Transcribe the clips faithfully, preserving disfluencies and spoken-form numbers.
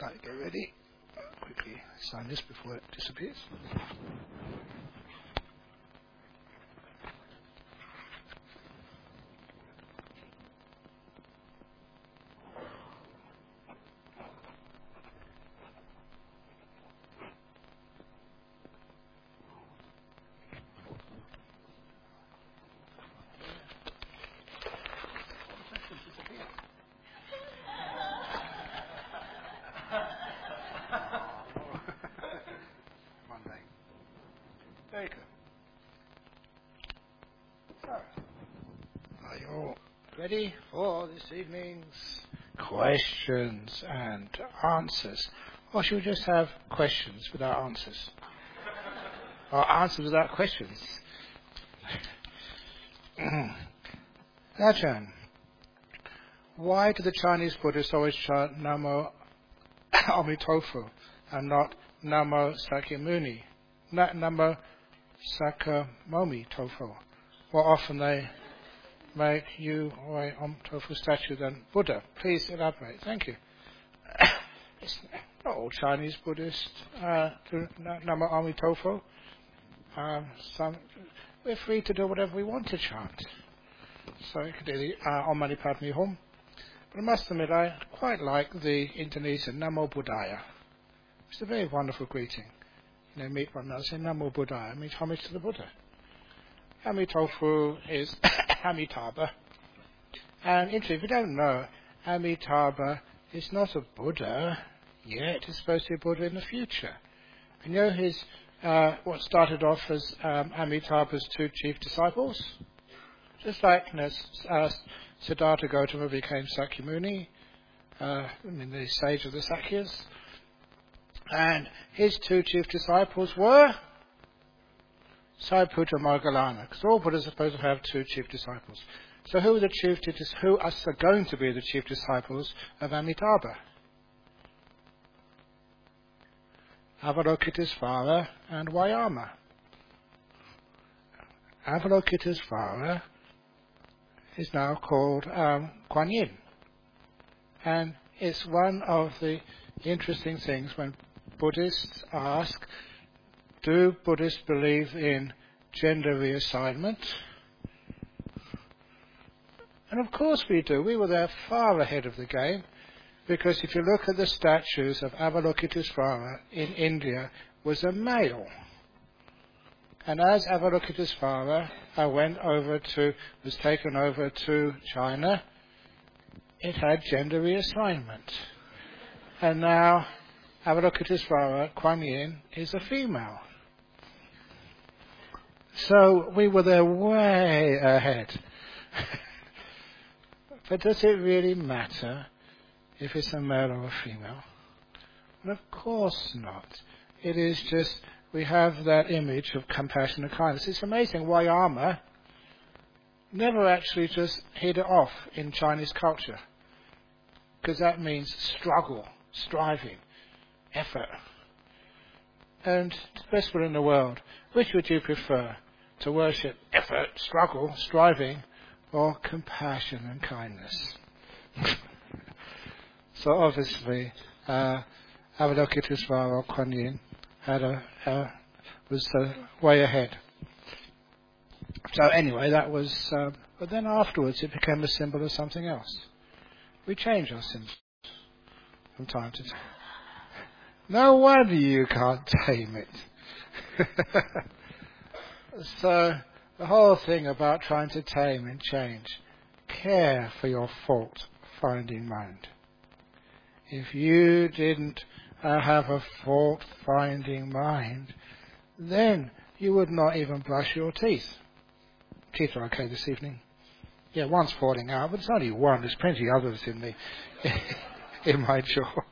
Right, get ready. Quickly sign this before it disappears. One day. Very good. So, are you all ready for this evening's questions and answers? Or should we just have questions without answers? Or answers without questions? Ajahn, why do the Chinese Buddhists always chant Namo Amitofu and not Namo Sakyamuni? Not Namo Sakamomi Tofu. More often they make you or a Om Tofu statue than Buddha. Please elaborate. Thank you. It's not all Chinese Buddhists uh, do Namo Amitofu. Um, some, we're free to do whatever we want to chant. So you could do the uh, Om Mani Padme Hum. But I must admit, I quite like the Indonesian Namo Buddhaya. It's a very wonderful greeting. You know, meet one another, say Namo Buddhaya, means homage to the Buddha. Amitofu is Amitabha. And interesting, if you don't know, Amitabha is not a Buddha yet. It's supposed to be a Buddha in the future. And you know his, uh, what started off as um, Amitabha's two chief disciples? Just like you know, uh, Siddhartha Gautama became Sakyamuni, uh, I mean the sage of the Sakyas. And his two chief disciples were Sariputta and Moggallana, because all Buddhas are supposed to have two chief disciples. So who are the chief? Who are going to be the chief disciples of Amitabha? Avalokitesvara and Vayama. Avalokitesvara is now called um, Kuan Yin, and it's one of the interesting things when Buddhists ask, do Buddhists believe in gender reassignment? And of course we do. We were there far ahead of the game, because if you look at the statues of Avalokitesvara in India, was a male. And as Avalokitesvara uh, went over to, was taken over to China, it had gender reassignment. And now Avalokitesvara, Kuan Yin, is a female. So we were there way ahead. But does it really matter if it's a male or a female? And of course not. It is just, we have that image of compassion and kindness. It's amazing, Vayama never actually just hit it off in Chinese culture, because that means struggle, striving, effort. And the best one in the world, which would you prefer? To worship effort, struggle, striving, or compassion and kindness? So obviously, uh, Avalokitesvara or Kuan Yin had a, uh, was uh, way ahead. So anyway, that was, uh, but then afterwards it became a symbol of something else. We change our symbols from time to time. No wonder you can't tame it. So the whole thing about trying to tame and change, care for your fault-finding mind. If you didn't uh, have a fault-finding mind, then you would not even brush your teeth. Teeth are okay this evening. Yeah, one's falling out, but it's only one. There's plenty others in the in my jaw.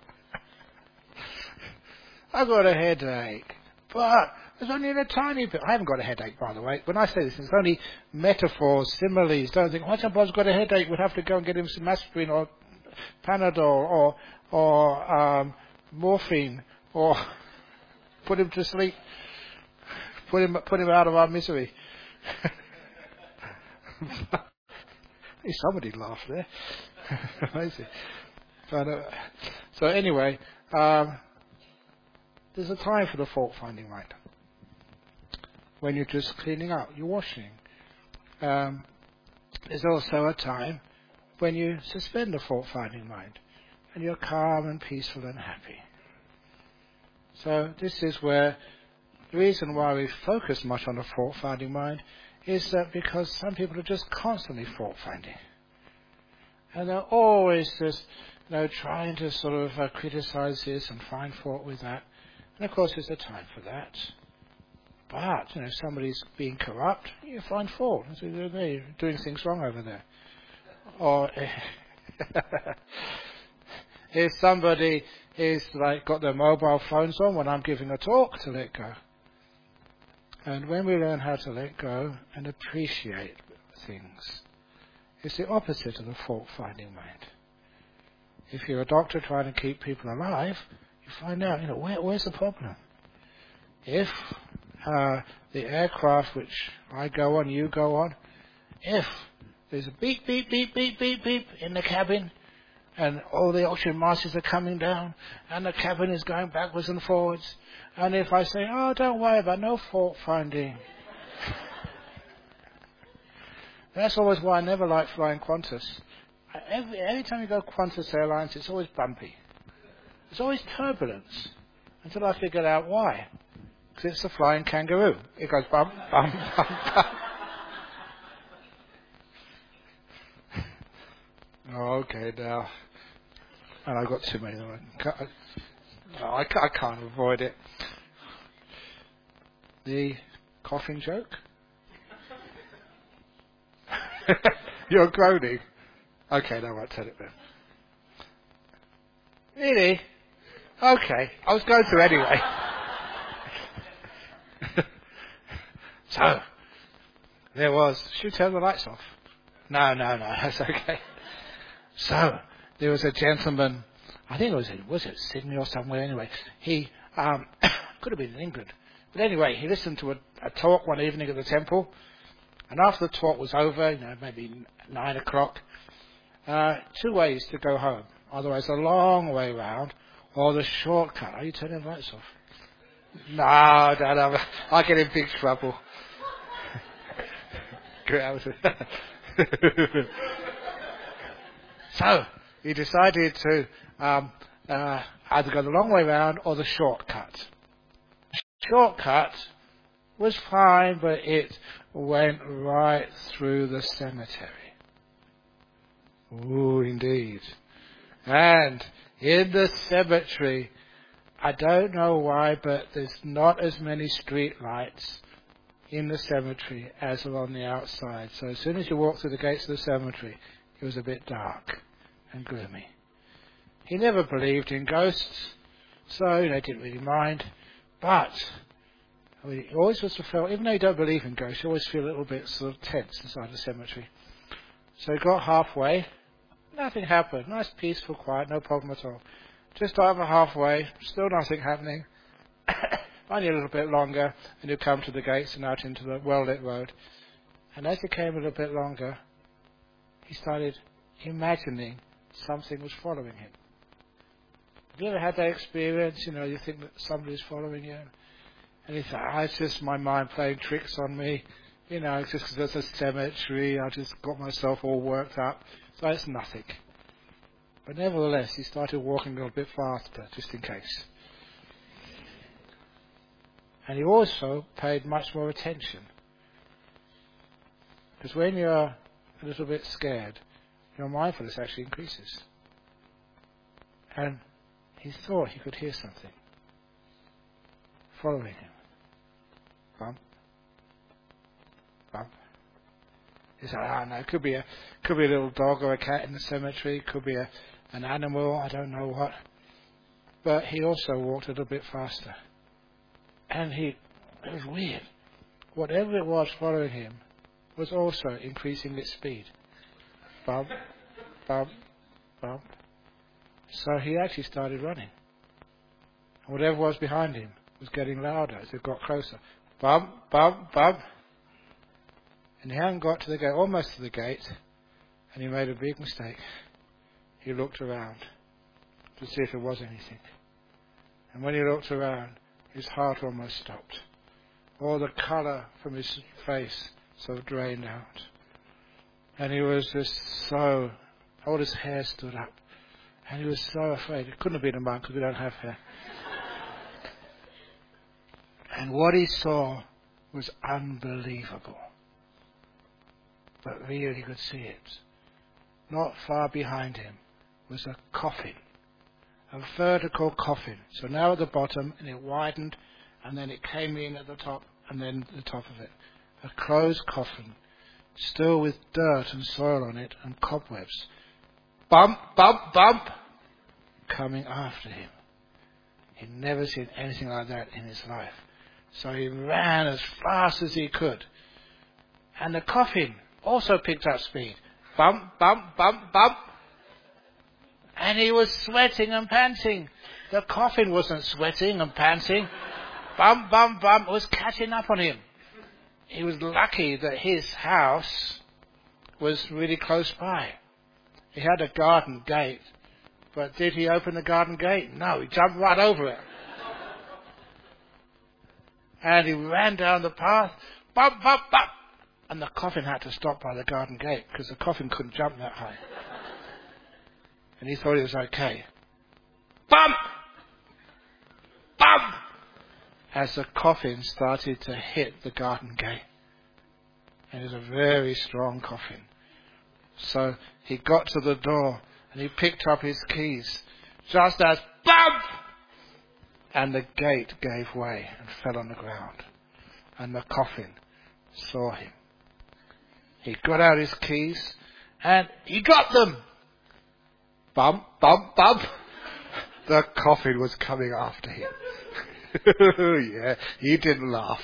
I've got a headache, but there's only a tiny bit. I haven't got a headache, by the way. When I say this, it's only metaphors, similes. Don't think, why somebody's got a headache? We'd have to go and get him some aspirin or Panadol or or um, morphine or put him to sleep, put him put him out of our misery. Somebody laughed there. Amazing. But, uh, so anyway, um, there's a time for the fault-finding mind. When you're just cleaning up, you're washing. Um, there's also a time when you suspend the fault-finding mind and you're calm and peaceful and happy. So this is where the reason why we focus much on the fault-finding mind is that because some people are just constantly fault-finding. And they're always just, you know, trying to sort of uh, criticize this and find fault with that. And of course there's a time for that. But, you know, if somebody's being corrupt, you find fault. They're doing things wrong over there. Or if somebody is like got their mobile phones on when I'm giving a talk, to let go. And when we learn how to let go and appreciate things, it's the opposite of the fault-finding mind. If you're a doctor trying to keep people alive, you find out, you know, where, where's the problem? If uh, the aircraft which I go on, you go on, if there's a beep, beep, beep, beep, beep, beep in the cabin, and all the oxygen masks are coming down, and the cabin is going backwards and forwards, and if I say, oh, don't worry about no fault finding. That's always why I never like flying Qantas. Every, every time you go Qantas Airlines, it's always bumpy. There's always turbulence, until I figured out why. Because it's the flying kangaroo. It goes bump, bump, bump, bump. Oh, okay, now. And I've got too many of them. I can't, no, I can't, I can't avoid it. The coughing joke? You're groaning. Okay, no, I won't tell it then. Really? Okay, I was going to anyway. So, there was... Should we turn the lights off? No, no, no, that's okay. So, there was a gentleman, I think it was, was it Sydney or somewhere anyway. He, um, could have been in England. But anyway, he listened to a, a talk one evening at the temple. And after the talk was over, you know, maybe nine o'clock, uh, two ways to go home. Otherwise, a long way round, or the shortcut. Are you turning the lights off? No, no, no. I'll get in big trouble. So, he decided to um, uh, either go the long way round or the shortcut. Shortcut was fine, but it went right through the cemetery. Ooh, indeed. And in the cemetery, I don't know why, but there's not as many street lights in the cemetery as are on the outside. So as soon as you walk through the gates of the cemetery, it was a bit dark and gloomy. He never believed in ghosts, so you know, didn't really mind. But I mean, he always was felt, even though you don't believe in ghosts, you always feel a little bit sort of tense inside the cemetery. So he got halfway, nothing happened. Nice, peaceful, quiet, no problem at all. Just over halfway, still nothing happening. Only a little bit longer, and you come to the gates and out into the well-lit road. And as he came a little bit longer, he started imagining something was following him. Have you ever had that experience? You know, you think that somebody's following you, and you thought, oh, it's just my mind playing tricks on me. You know, it's just because there's a cemetery, I just got myself all worked up. So it's nothing. But nevertheless, he started walking a little bit faster, just in case. And he also paid much more attention. Because when you're a little bit scared, your mindfulness actually increases. And he thought he could hear something following him. Bump. Bump. He said, I don't know, it could be a could be a little dog or a cat in the cemetery, it could be a, an animal, I don't know what. But he also walked a little bit faster. And he, it was weird. Whatever it was following him was also increasing its speed. Bump, bump, bump. So he actually started running. And whatever was behind him was getting louder as it got closer. Bump, bump, bump. And he hadn't got to the gate, almost to the gate, and he made a big mistake. He looked around. to see if there was anything. And when he looked around, his heart almost stopped. All the colour from his face sort of drained out. And he was just so, all his hair stood up. And he was so afraid. It couldn't have been a monk because we don't have hair. And what he saw was unbelievable. But really he could see it. Not far behind him was a coffin. A vertical coffin. So now at the bottom, and it widened, and then it came in at the top, and then the top of it. A closed coffin, still with dirt and soil on it, and cobwebs. Bump, bump, bump, coming after him. He'd never seen anything like that in his life. So he ran as fast as he could. And the coffin also picked up speed. Bump, bump, bump, bump. And he was sweating and panting. The coffin wasn't sweating and panting. Bump, bump, bump. It was catching up on him. He was lucky that his house was really close by. He had a garden gate. But did he open the garden gate? No, he jumped right over it. And he ran down the path. Bump, bump, bump. And the coffin had to stop by the garden gate because the coffin couldn't jump that high. And he thought it was okay. Bump! Bump! As the coffin started to hit the garden gate. And it was a very strong coffin. So he got to the door and he picked up his keys. Just as bump! And the gate gave way and fell on the ground. And the coffin saw him. He got out his keys and he got them. Bump, bump, bump. The coffin was coming after him. Yeah, he didn't laugh.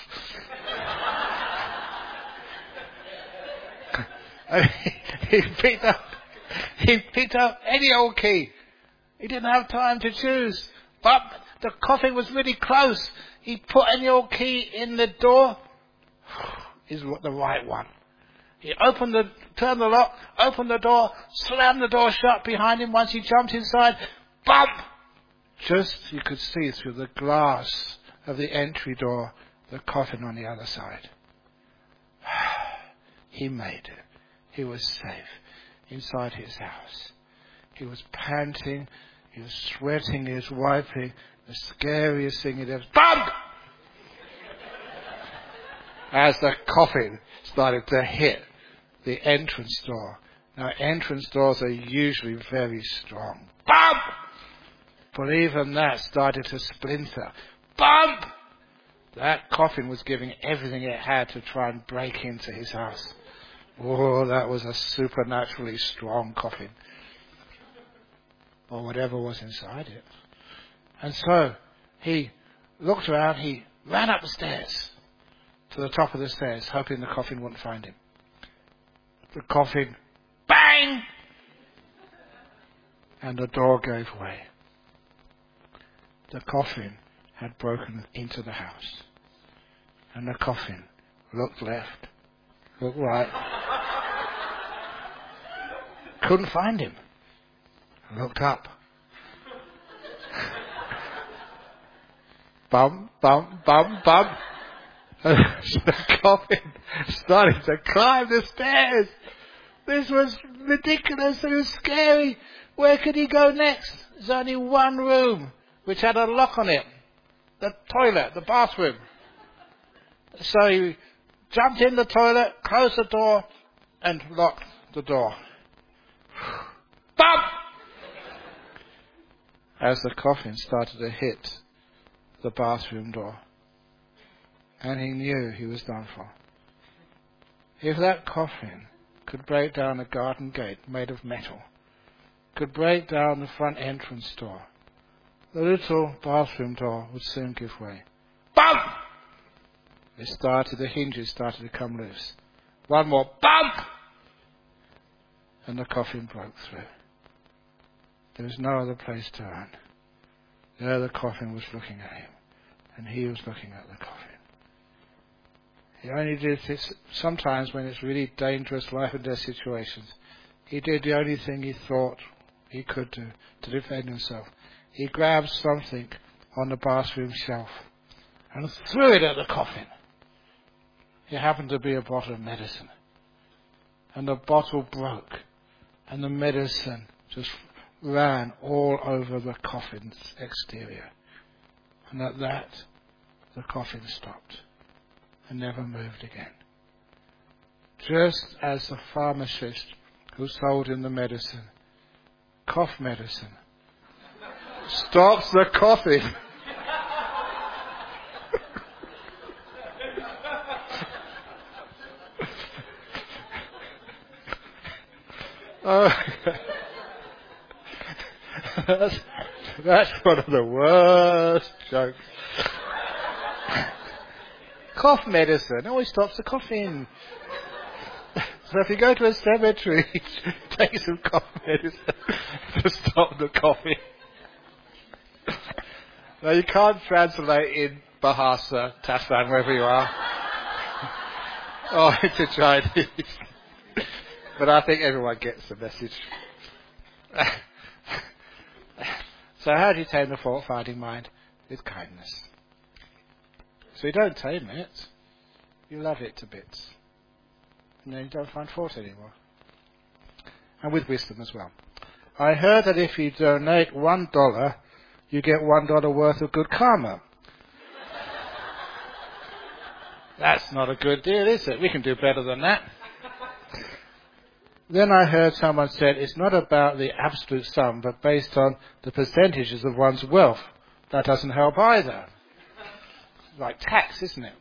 he picked up, he picked up any old key. He didn't have time to choose. But the coffin was really close. He put any old key in the door. Is the right one. He opened the, turned the lock, opened the door, slammed the door shut behind him. Once he jumped inside, bump! Just you could see through the glass of the entry door, the coffin on the other side. He made it. He was safe inside his house. He was panting, he was sweating, he was wiping. The scariest thing he'd ever... Bump! As the coffin started to hit the entrance door. Now, entrance doors are usually very strong. Bump! But even that started to splinter. Bump! That coffin was giving everything it had to try and break into his house. Oh, that was a supernaturally strong coffin. Or whatever was inside it. And so, he looked around, he ran up the stairs. To the top of the stairs, hoping the coffin wouldn't find him. The coffin, bang! And the door gave way. The coffin had broken into the house. And the coffin looked left, looked right. Couldn't find him. Looked up. Bump, bump, bump, bump. The coffin started to climb the stairs. This was ridiculous. It was scary. Where could he go next? There's only one room which had a lock on it. The toilet, the bathroom. So he jumped in the toilet, closed the door, and locked the door. Bump! As the coffin started to hit the bathroom door. And he knew he was done for. If that coffin could break down a garden gate made of metal, could break down the front entrance door, the little bathroom door would soon give way. Bump! It started, the hinges started to come loose. One more bump! And the coffin broke through. There was no other place to run. There the coffin was looking at him, and he was looking at the coffin. He only did this sometimes when it's really dangerous life and death situations. He did the only thing he thought he could do to defend himself. he grabbed something on the bathroom shelf and threw it at the coffin. It happened to be a bottle of medicine. And the bottle broke, and the medicine just ran all over the coffin's exterior. And at that, the coffin stopped and never moved again. Just as the pharmacist who sold him the medicine, cough medicine, stops the coffin. Oh, that's, that's one of the worst jokes. Cough medicine always stops the coughing. So if you go to a cemetery, take some cough medicine to stop the coughing. Now you can't translate in Bahasa, Tasan, wherever you are. Oh, into Chinese. But I think everyone gets the message. So how do you tame the fault-finding mind? With kindness. So you don't tame it, you love it to bits. And then you don't find fault anymore. And with wisdom as well. I heard that if you donate one dollar, you get one dollar worth of good karma. That's not a good deal, is it? We can do better than that. Then I heard someone said it's not about the absolute sum, but based on the percentages of one's wealth. That doesn't help either. Like tax, isn't it?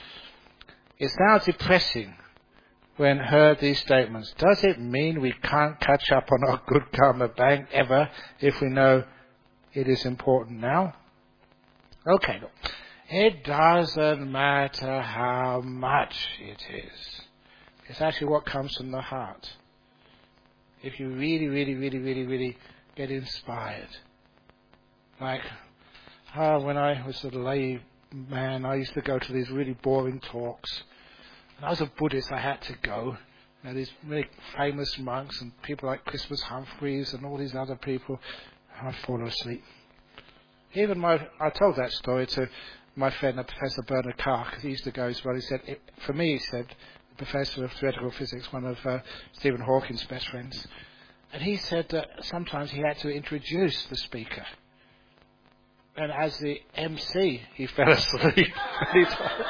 It sounds depressing when heard these statements. Does it mean we can't catch up on our good karma bank ever if we know it is important now? Okay, look. It doesn't matter how much it is. It's actually what comes from the heart. If you really, really, really, really, really get inspired. Like, uh, when I was a lay man, I used to go to these really boring talks. And I was a Buddhist, I had to go. You know, these really famous monks and people like Christmas Humphreys and all these other people. I'd fall asleep. Even my, I told that story to my friend, Professor Bernard Carr, because he used to go as well. He said, it, for me, he said, Professor of theoretical physics, one of uh, Stephen Hawking's best friends. And he said that sometimes he had to introduce the speaker. And as the M C, he fell asleep many times.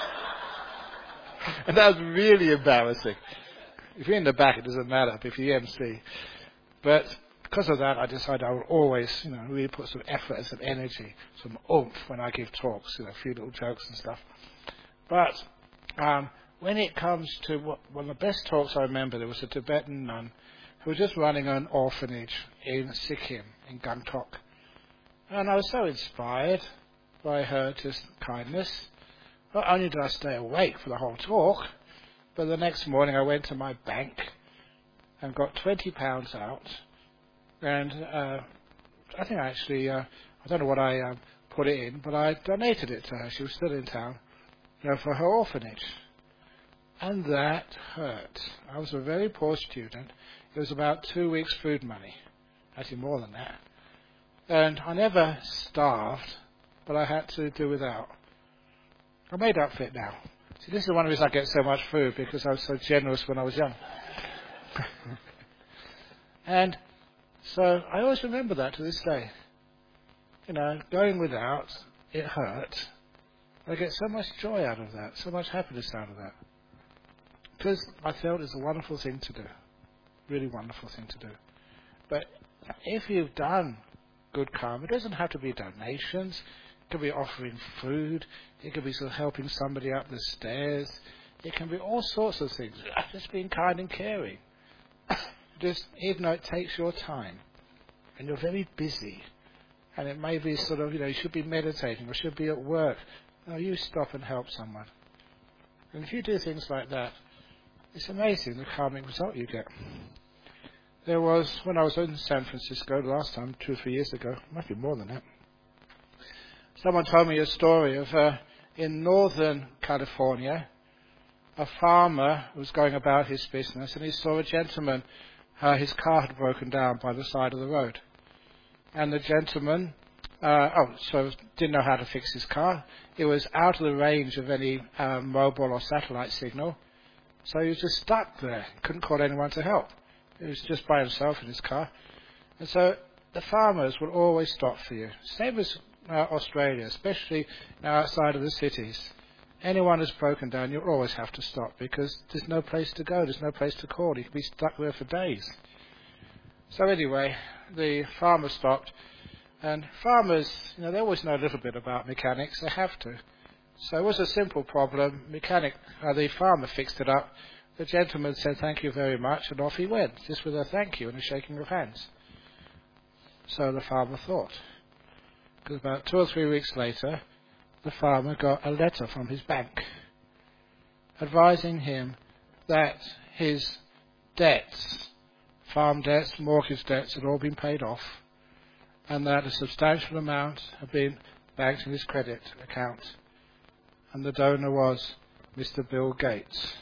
And that was really embarrassing. If you're in the back, it doesn't matter, but if you're M C. But because of that, I decided I will always, you know, really put some effort and some energy, some oomph when I give talks, you know, a few little jokes and stuff. But um, when it comes to what, one of the best talks I remember, there was a Tibetan nun who was just running an orphanage in Sikkim, in Gangtok. And I was so inspired by her just kindness. Not only did I stay awake for the whole talk, but the next morning I went to my bank and got twenty pounds out. And uh, I think I actually, uh, I don't know what I uh, put it in, but I donated it to her. She was still in town, you know, for her orphanage. And that hurt. I was a very poor student. It was about two weeks' food money. Actually more than that. And I never starved, but I had to do without. I made up for it now. See, this is one reason I get so much food, because I was so generous when I was young. And so I always remember that to this day. You know, going without, it hurt. I get so much joy out of that, so much happiness out of that. Because I felt it's a wonderful thing to do. Really wonderful thing to do. But if you've done good karma, it doesn't have to be donations. It can be offering food. It can be sort of helping somebody up the stairs. It can be all sorts of things. Just being kind and caring. Just, even though it takes your time, and you're very busy, and it may be sort of, you know, you should be meditating or should be at work. No, you stop and help someone. And if you do things like that, it's amazing the calming result you get. There was, when I was in San Francisco last time, two or three years ago, might be more than that, someone told me a story of, uh, in northern California, a farmer was going about his business and he saw a gentleman, uh, his car had broken down by the side of the road. And the gentleman Uh, oh, so didn't know how to fix his car. It was out of the range of any um, mobile or satellite signal. So he was just stuck there. Couldn't call anyone to help. He was just by himself in his car. And so the farmers will always stop for you. Same as uh, Australia, especially now outside of the cities. Anyone who's broken down, you'll always have to stop because there's no place to go. There's no place to call. You can be stuck there for days. So anyway, the farmer stopped. And farmers, you know, they always know a little bit about mechanics. They have to. So it was a simple problem. Mechanic, uh, the farmer fixed it up. The gentleman said, "Thank you very much," and off he went, just with a thank you and a shaking of hands. So the farmer thought. Because about two or three weeks later, the farmer got a letter from his bank advising him that his debts, farm debts, mortgage debts, had all been paid off, and that a substantial amount had been banked in his credit account. And the donor was Mister Bill Gates.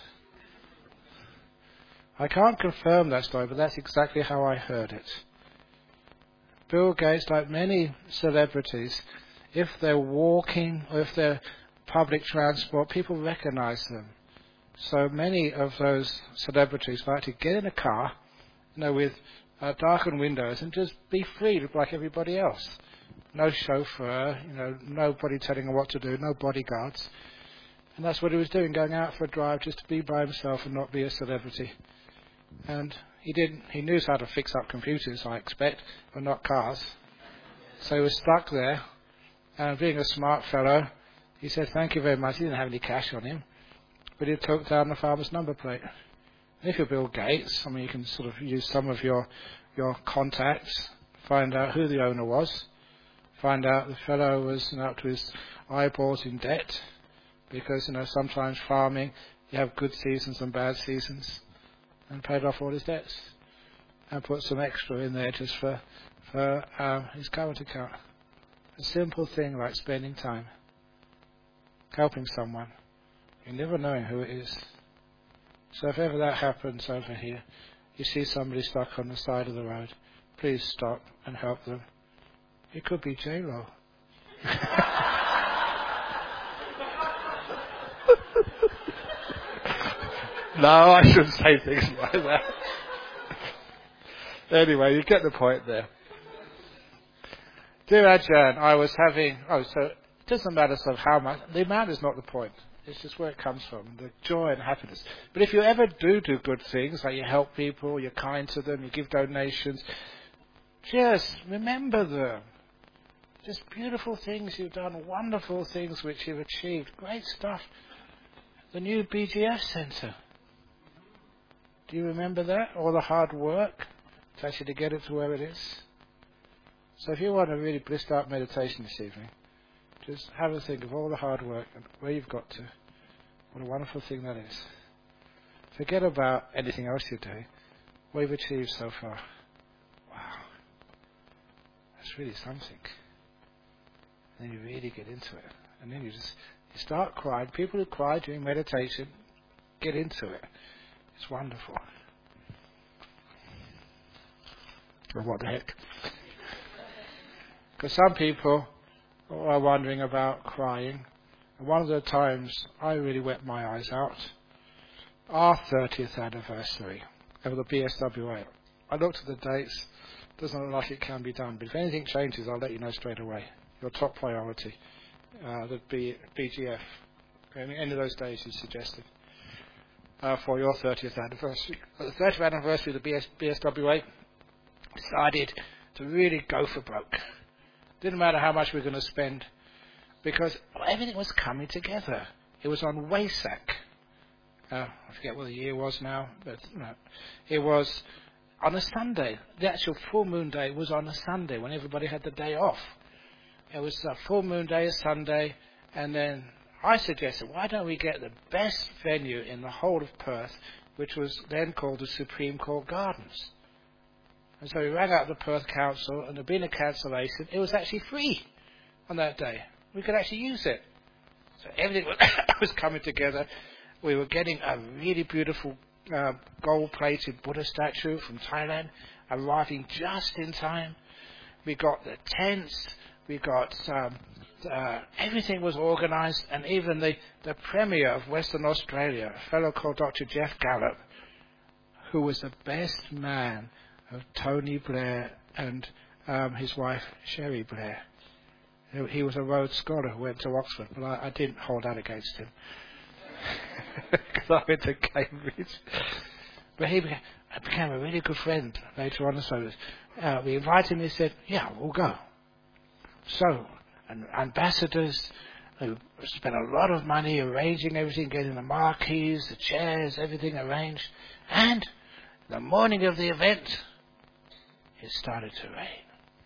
I can't confirm that story, but that's exactly how I heard it. Bill Gates, like many celebrities, if they're walking or if they're public transport, people recognize them. So many of those celebrities like to get in a car, you know, with uh, darkened windows and just be free like everybody else. No chauffeur, you know, nobody telling him what to do, no bodyguards. And that's what he was doing, going out for a drive just to be by himself and not be a celebrity. And he didn't, he knew how to fix up computers, I expect, but not cars. So he was stuck there, and being a smart fellow, he said, "Thank you very much." He didn't have any cash on him, but he took down the farmer's number plate. And if you're Bill Gates, I mean, you can sort of use some of your your contacts, find out who the owner was, find out the fellow was, you know, up to his eyeballs in debt, because, you know, sometimes farming, you have good seasons and bad seasons, and paid off all his debts, and put some extra in there just for, for um, his current account. A simple thing like spending time, helping someone. You never know who it is. So if ever that happens over here, you see somebody stuck on the side of the road, please stop and help them. It could be J-Lo. No, I shouldn't say things like that. Anyway, you get the point there. Dear Ajahn, I was having... Oh, so it doesn't matter sort of how much... The amount is not the point. It's just where it comes from, the joy and happiness. But if you ever do do good things, like you help people, you're kind to them, you give donations, just remember them. Just beautiful things you've done, wonderful things which you've achieved. Great stuff. The new B G F Centre. Do you remember that? All the hard work to actually to get it to where it is? So if you want a really blissed out meditation this evening, just have a think of all the hard work and where you've got to. What a wonderful thing that is. Forget about anything else you're doing. What you've achieved so far. Wow. That's really something. And then you really get into it. And then you just you start crying. People who cry during meditation, get into it. It's wonderful. Or what the heck? Because some people are wondering about crying. And one of the times I really wept my eyes out, our thirtieth anniversary of the B S W A. I looked at the dates. Doesn't look like it can be done. But if anything changes, I'll let you know straight away. Your top priority, uh, the B- BGF. Any, any of those days you suggested. Uh, for your thirtieth anniversary. At the thirtieth anniversary of the B S, B S W A, decided to really go for broke. Didn't matter how much we were going to spend, because everything was coming together. It was on Wesak. Uh, I forget what the year was now, but no, it was on a Sunday. The actual full moon day was on a Sunday when everybody had the day off. It was a full moon day, a Sunday, and then I suggested, why don't we get the best venue in the whole of Perth, which was then called the Supreme Court Gardens. And so we rang out the Perth Council, and there being a cancellation, it was actually free on that day. We could actually use it. So everything was coming together. We were getting a really beautiful uh, gold-plated Buddha statue from Thailand, arriving just in time. We got the tents. We got um, uh, everything was organised, and even the, the Premier of Western Australia, a fellow called Doctor Jeff Gallup, who was the best man of Tony Blair and um, his wife Sherry Blair. He was a Rhodes Scholar who went to Oxford, but I, I didn't hold that against him because I went to Cambridge. But he became, became a really good friend later on. So uh, we invited him. He said, "Yeah, we'll go." So, and ambassadors who spent a lot of money arranging everything, getting the marquees, the chairs, everything arranged. And the morning of the event, it started to rain.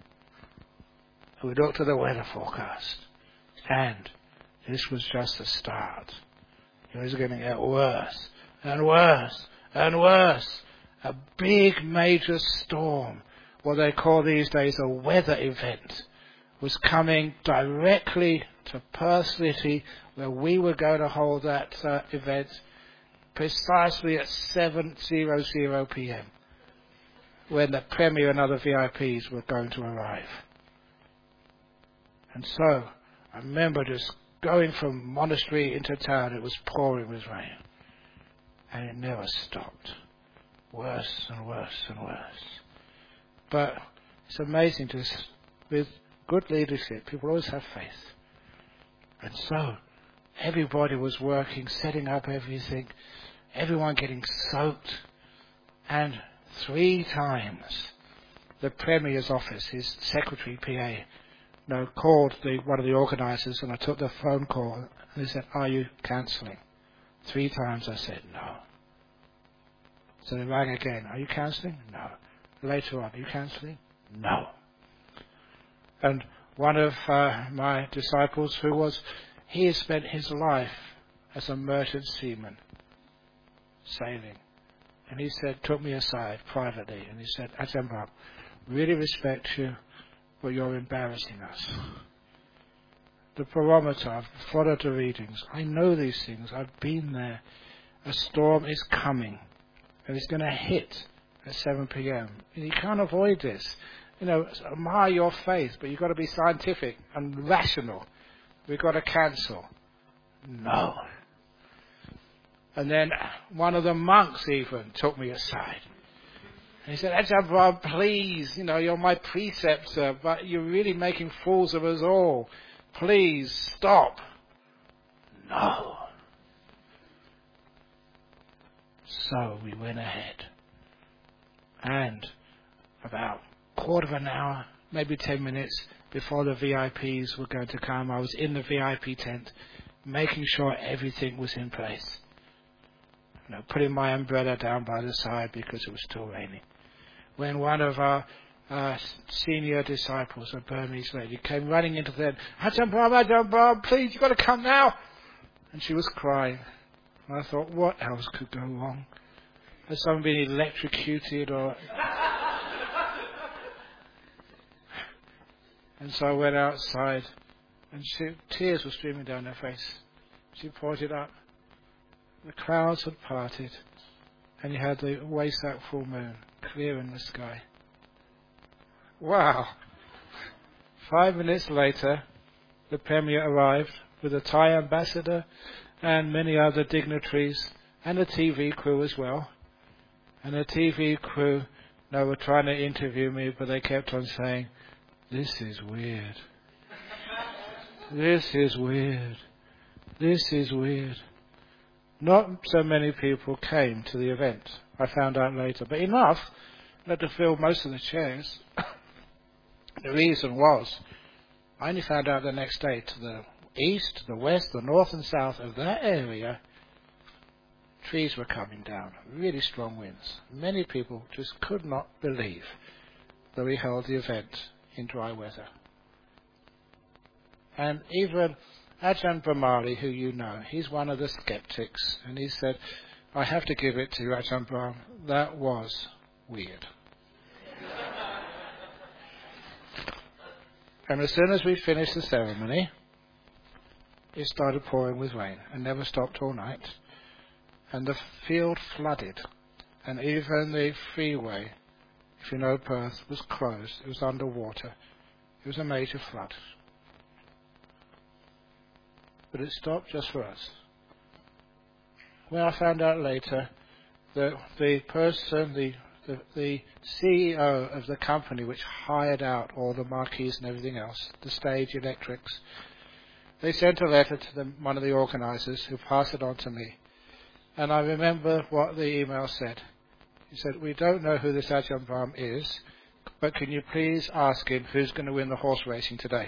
We looked at the weather forecast, and this was just the start. It was going to get worse and worse and worse. A big major storm, what they call these days a weather event, was coming directly to Perth City, where we were going to hold that uh, event precisely at seven p.m, when the Premier and other V I Ps were going to arrive. And so, I remember just going from monastery into town. It was pouring with rain. And it never stopped. Worse and worse and worse. But it's amazing to, with good leadership, people always have faith. And so, everybody was working, setting up everything, everyone getting soaked. And three times, the Premier's office, his secretary, P A, No, called the, one of the organisers, and I took the phone call, and they said, "Are you cancelling?" Three times I said no. So they rang again, "Are you cancelling?" No. Later on, "Are you cancelling?" No. And one of uh, my disciples, who was, he had spent his life as a merchant seaman, sailing, and he said, took me aside privately, and he said, "Ajahn Brahm, really respect you, but you're embarrassing us. The barometer, I've followed the readings. I know these things. I've been there. A storm is coming, and it's going to hit at seven p.m. And you can't avoid this. You know, admire your faith, but you've got to be scientific and rational. We've got to cancel." No. And then one of the monks even took me aside. And he said, "Ajahn Brahm, please, you know, you're my preceptor, but you're really making fools of us all. Please, stop." No. So we went ahead. And about a quarter of an hour, maybe ten minutes before the V I Ps were going to come, I was in the V I P tent, making sure everything was in place. You know, putting my umbrella down by the side because it was still raining. When one of our uh, senior disciples, a Burmese lady, came running into the tent, "Ajahn Brahm, Ajahn Brahm, please, you've got to come now." And she was crying. And I thought, what else could go wrong? Has someone been electrocuted or... And so I went outside, and she, tears were streaming down her face. She pointed up. The clouds had parted, and you had the Wesak full moon clear in the sky. Wow! Five minutes later, the Premier arrived with a Thai ambassador and many other dignitaries, and a T V crew as well. And the T V crew, they were trying to interview me, but they kept on saying, "This is weird. This is weird. This is weird." Not so many people came to the event, I found out later, but enough not to fill most of the chairs. The reason was, I only found out the next day, to the east, the west, the north and south of that area, trees were coming down, really strong winds. Many people just could not believe that we held the event in dry weather. And even Ajahn Brahmali, who you know, he's one of the skeptics, and he said, "I have to give it to you, Ajahn Brahm, that was weird." And as soon as we finished the ceremony, it started pouring with rain and never stopped all night. And the field flooded, and even the freeway, if you know Perth, was closed. It was underwater. It was a major flood. But it stopped just for us. When I found out later that the person, the, the, the C E O of the company which hired out all the marquees and everything else, the stage electrics, they sent a letter to the, one of the organisers who passed it on to me. And I remember what the email said. He said, "We don't know who this Ajahn Brahm is, but can you please ask him who's going to win the horse racing today?"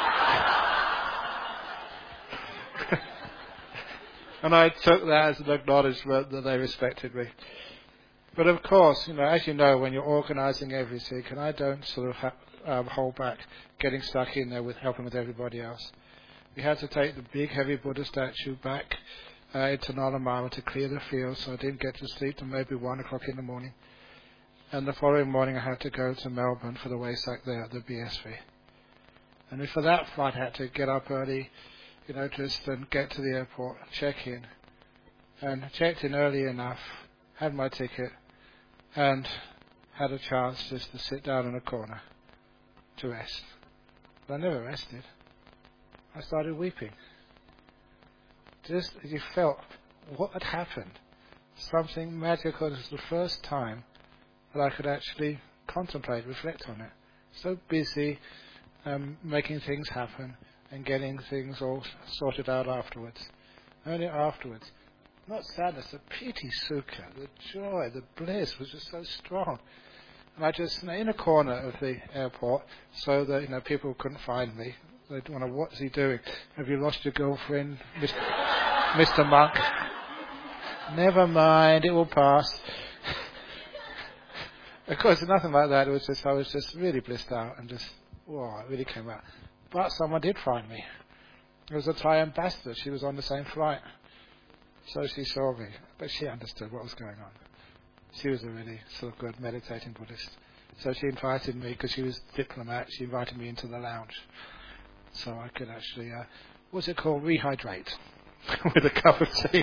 And I took that as an acknowledgement that they respected me. But of course, you know, as you know, when you're organising everything, and I don't sort of ha- um, hold back getting stuck in there with helping with everybody else. We had to take the big heavy Buddha statue back uh, into Nanamama to clear the field, so I didn't get to sleep till maybe one o'clock in the morning. And the following morning I had to go to Melbourne for the Wesak there at the B S V. And for that flight I had to get up early, you know, just and get to the airport, check in. And checked in early enough, had my ticket, and had a chance just to sit down in a corner to rest. But I never rested. I started weeping. Just as you felt what had happened. Something magical. It was the first time that I could actually contemplate, reflect on it. So busy um, making things happen and getting things all sorted out afterwards. Only afterwards. Not sadness, the piti sukha, the joy, the bliss was just so strong. And I just, you know, in a corner of the airport, so that, you know, people couldn't find me. They'd wonder, what's he doing? Have you lost your girlfriend, Mister Mister Monk? Never mind, it will pass. Of course, nothing like that. It was just, I was just really blissed out and just, wow, it really came out. But someone did find me. It was a Thai ambassador. She was on the same flight. So she saw me, but she understood what was going on. She was a really sort of good meditating Buddhist. So she invited me, because she was diplomat, she invited me into the lounge. So I could actually, uh, what's it called, rehydrate with a cup of tea.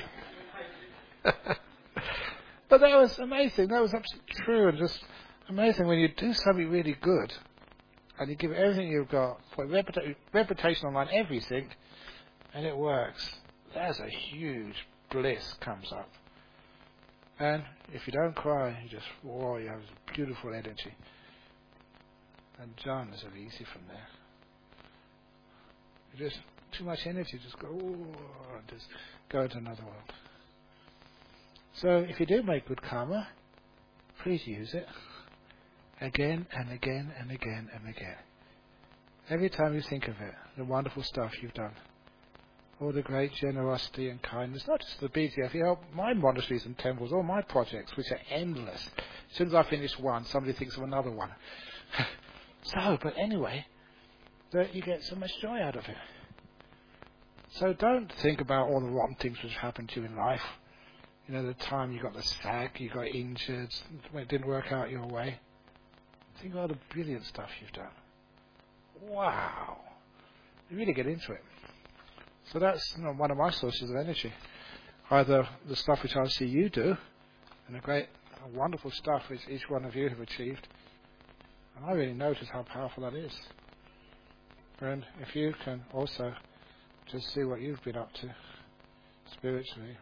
But that was amazing. That was absolutely true, and just amazing when you do something really good and you give everything you've got, put reputa- reputation online, everything, and it works. There's a huge bliss comes up. And if you don't cry, you just, whoa, you have this beautiful energy. And jhana is really easy from there. You just, too much energy, just go, oh, and just go into another world. So if you do make good karma, please use it. Again and again and again and again. Every time you think of it, the wonderful stuff you've done. All the great generosity and kindness, not just the B T F, you know, my monasteries and temples, all my projects, which are endless. As soon as I finish one, somebody thinks of another one. So, but anyway, that you get so much joy out of it. So don't think about all the rotten things which happened to you in life. You know, the time you got the sack, you got injured, when it didn't work out your way. Think about all the brilliant stuff you've done. Wow. You really get into it. So that's, you know, one of my sources of energy. Either the stuff which I see you do, and the great, wonderful stuff which each one of you have achieved. And I really notice how powerful that is. And if you can also just see what you've been up to spiritually,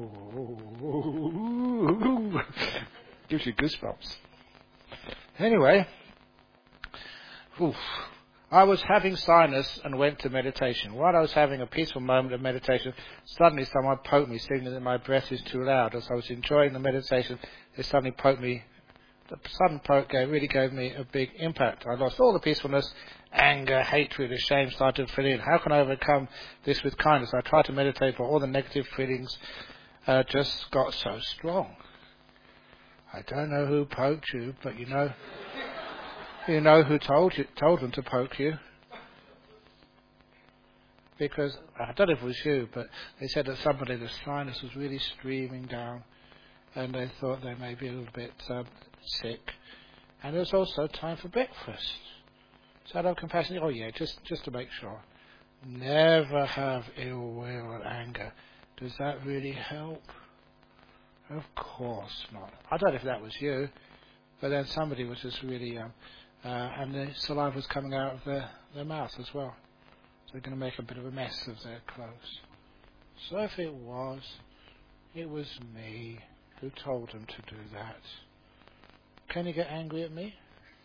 whoa, gives you goosebumps. Anyway, oof, I was having sinus and went to meditation. While I was having a peaceful moment of meditation, suddenly someone poked me, signaling that my breath is too loud. As I was enjoying the meditation, they suddenly poked me. The sudden poke gave, really gave me a big impact. I lost all the peacefulness, anger, hatred, and shame started to fill in. How can I overcome this with kindness? I tried to meditate, but all the negative feelings uh, just got so strong. I don't know who poked you, but you know, you know who told you, told them to poke you. Because, I don't know if it was you, but they said that somebody, the sinus was really streaming down, and they thought they may be a little bit um, sick. And it was also time for breakfast. So I'd have compassion. Oh yeah, just, just to make sure. Never have ill will and anger. Does that really help? Of course not. I don't know if that was you, but then somebody was just really um, uh, and the saliva was coming out of their, their mouth as well. So they're going to make a bit of a mess of their clothes. So if it was, it was me who told them to do that. Can you get angry at me?